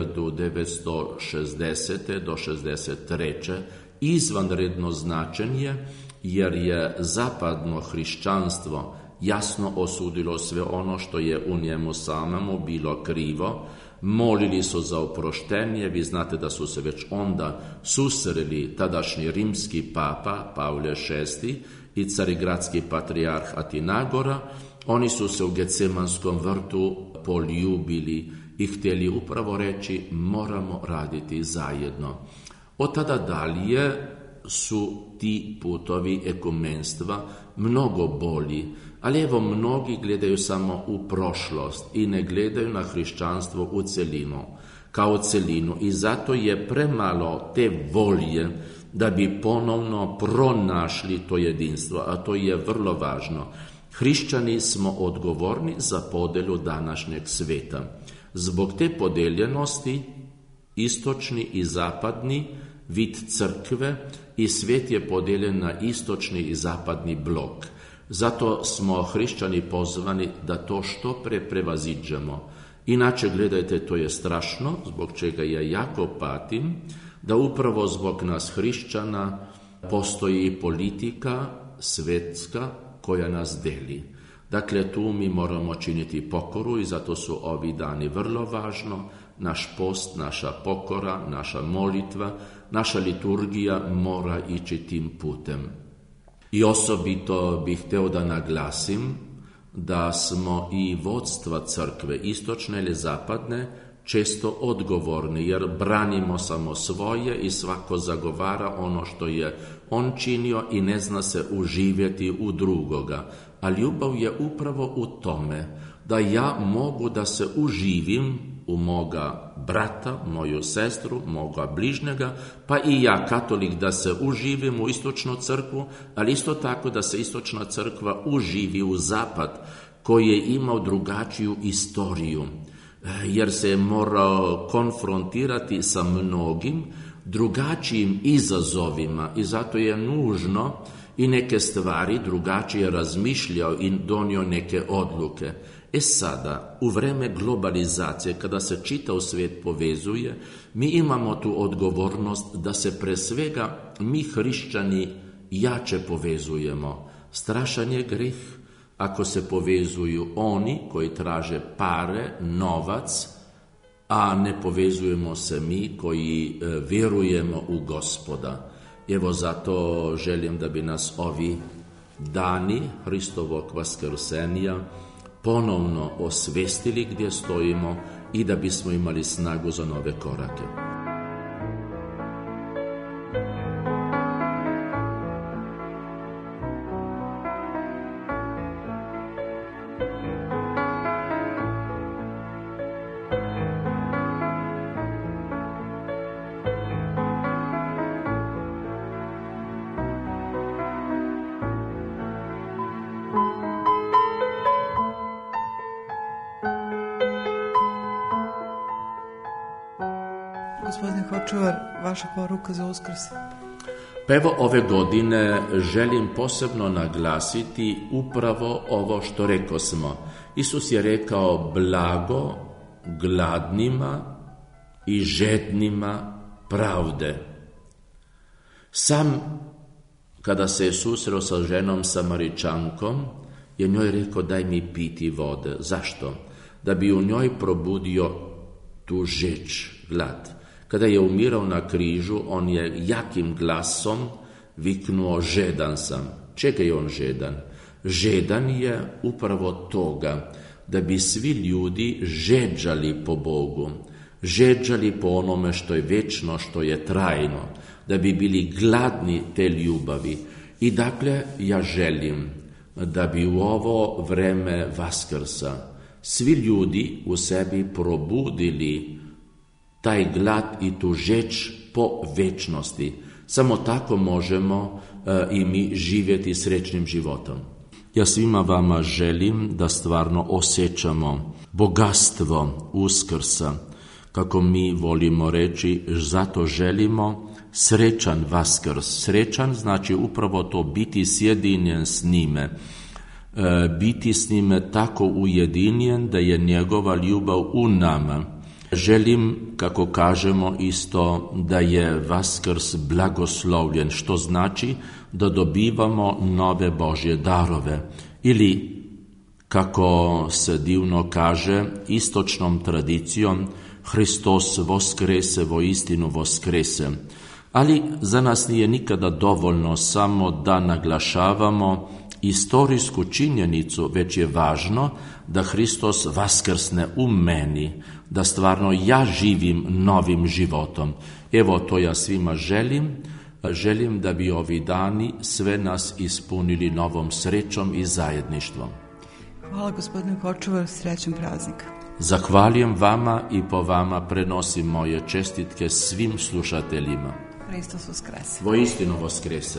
1960. do 63. izvanredno značen je, jer je zapadno hrišćanstvo jasno osudilo sve ono što je u njemu samemu bilo krivo. Molili su za oproštenje. Vi znate da su se već onda susreli tadašnji rimski papa Pavle VI i carigradski patrijarh Atinagora. Oni su se u Gecemanskom vrtu poljubili i htjeli upravo reći: moramo raditi zajedno. Od tada dalje su ti putovi ekumenstva mnogo bolji, ali evo, mnogi gledaju samo u prošlost i ne gledaju na hrišćanstvo u celinu, kao celinu, i zato je premalo te volje da bi ponovno pronašli to jedinstvo, a to je vrlo važno. Hrišćani smo odgovorni za podelu današnjeg sveta. Zbog te podeljenosti istočni i zapadni vid crkve i svijet je podijeljen na istočni i zapadni blok. Zato smo hrišćani pozvani da to što pre prevaziđemo. Inače, gledajte, to je strašno, zbog čega ja jako patim, da upravo zbog nas hrišćana postoji politika svjetska koja nas deli. Dakle, tu mi moramo činiti pokoru i zato su ovi dani vrlo važno. Naš post, naša pokora, naša molitva, naša liturgija mora ići tim putem. I osobito bih htio da naglasim da smo i vodstva crkve, istočne ili zapadne, često odgovorni, jer branimo samo svoje i svako zagovara ono što je on činio i ne zna se uživjeti u drugoga. A ljubav je upravo u tome da ja mogu da se uživim u moga brata, moju sestru, moga bližnjega, pa i ja, katolik, da se uživim u istočnu crkvu, ali isto tako da se istočna crkva uživi u zapad, koji je imao drugačiju istoriju, jer se je morao konfrontirati sa mnogim drugačijim izazovima i zato je nužno i neke stvari drugačije razmišljao i donio neke odluke. Sada, u vreme globalizacije, kada se čitav svijet povezuje, mi imamo tu odgovornost da se pre svega mi hrišćani jače povezujemo. Strašan je greh ako se povezuju oni koji traže pare, novac, a ne povezujemo se mi koji vjerujemo u Gospoda. Evo zato želim da bi nas ovi dani Hristovog vaskrsenja ponovno osvestili gdje stojimo i da bismo imali snagu za nove korake. Gospodin Hočevar, vaša poruka za Uskrs? Pa evo, ove godine želim posebno naglasiti upravo ovo što rekosmo. Isus je rekao blago gladnima i žednima pravde. Sam kada se je susreo sa ženom Samaričankom, je njoj rekao daj mi piti vode. Zašto? Da bi u njoj probudio tu žeč, glad. Kada je umirao na križu, on je jakim glasom viknuo žedan sam. Čega je on žedan? Žedan je upravo toga da bi svi ljudi žeđali po Bogu, žeđali po onome što je večno, što je trajno, da bi bili gladni te ljubavi. I dakle, ja želim da bi u ovo vreme Vaskrsa svi ljudi u sebi probudili taj glad i tu žeč po večnosti. Samo tako možemo i mi živjeti srećnim životom. Ja svima vama želim da stvarno osjećamo bogatstvo Uskrsa, kako mi volimo reći, zato želimo srećan Vaskrs. Srećan znači upravo to biti sjedinjen s njime, biti s njime tako ujedinjen da je njegova ljubav u nama. Želim, kako kažemo isto, da je Vaskrs blagoslovljen, što znači da dobivamo nove Božje darove. Ili, kako se divno kaže, istočnom tradicijom, Hristos voskrese, voistinu voskrese. Ali za nas nije nikada dovoljno samo da naglašavamo istorijsku činjenicu, već je važno da Hristos vaskrsne u meni, da stvarno ja živim novim životom. Evo to ja svima želim. Želim da bi ovi dani sve nas ispunili novom srećom i zajedništvom. Hvala gospodinu Hočevar, srećan praznik. Zahvaljujem vama i po vama prenosim moje čestitke svim slušateljima. Hristos voskrese. Voistinu voskrese.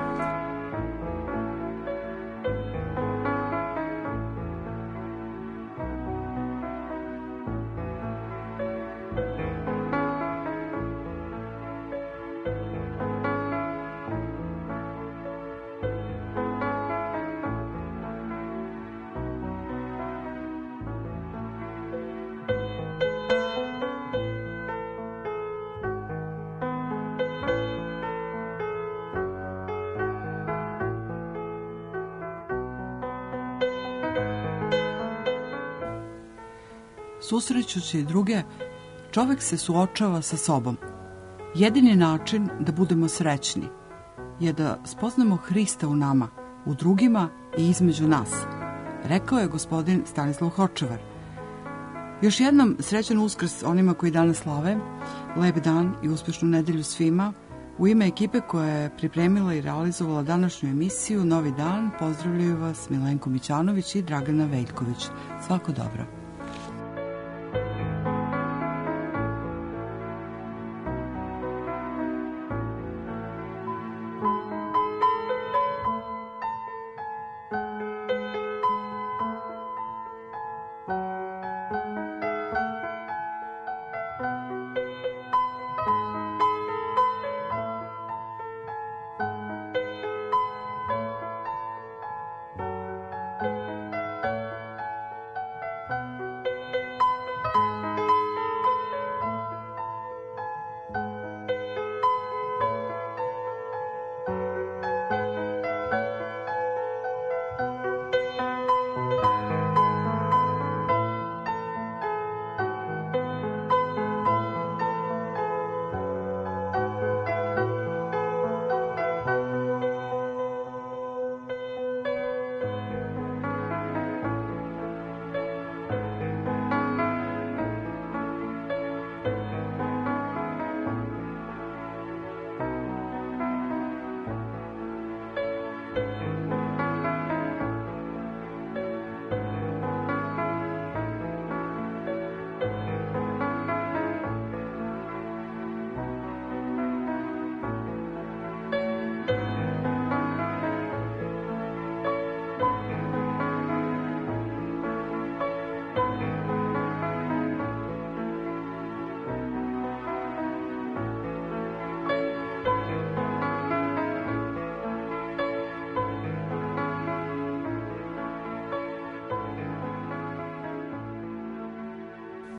Susrećući druge, čovjek se suočava sa sobom. Jedini način da budemo srećni je da spoznamo Hrista u nama, u drugima i između nas, rekao je gospodin Stanislav Hočevar. Još jednom srećan Uskrs onima koji danas slave, lep dan i uspešnu nedelju svima. U ime ekipe koja je pripremila i realizovala današnju emisiju Novi dan, pozdravljaju vas Milenko Mićanović i Dragana Veljković. Svako dobro.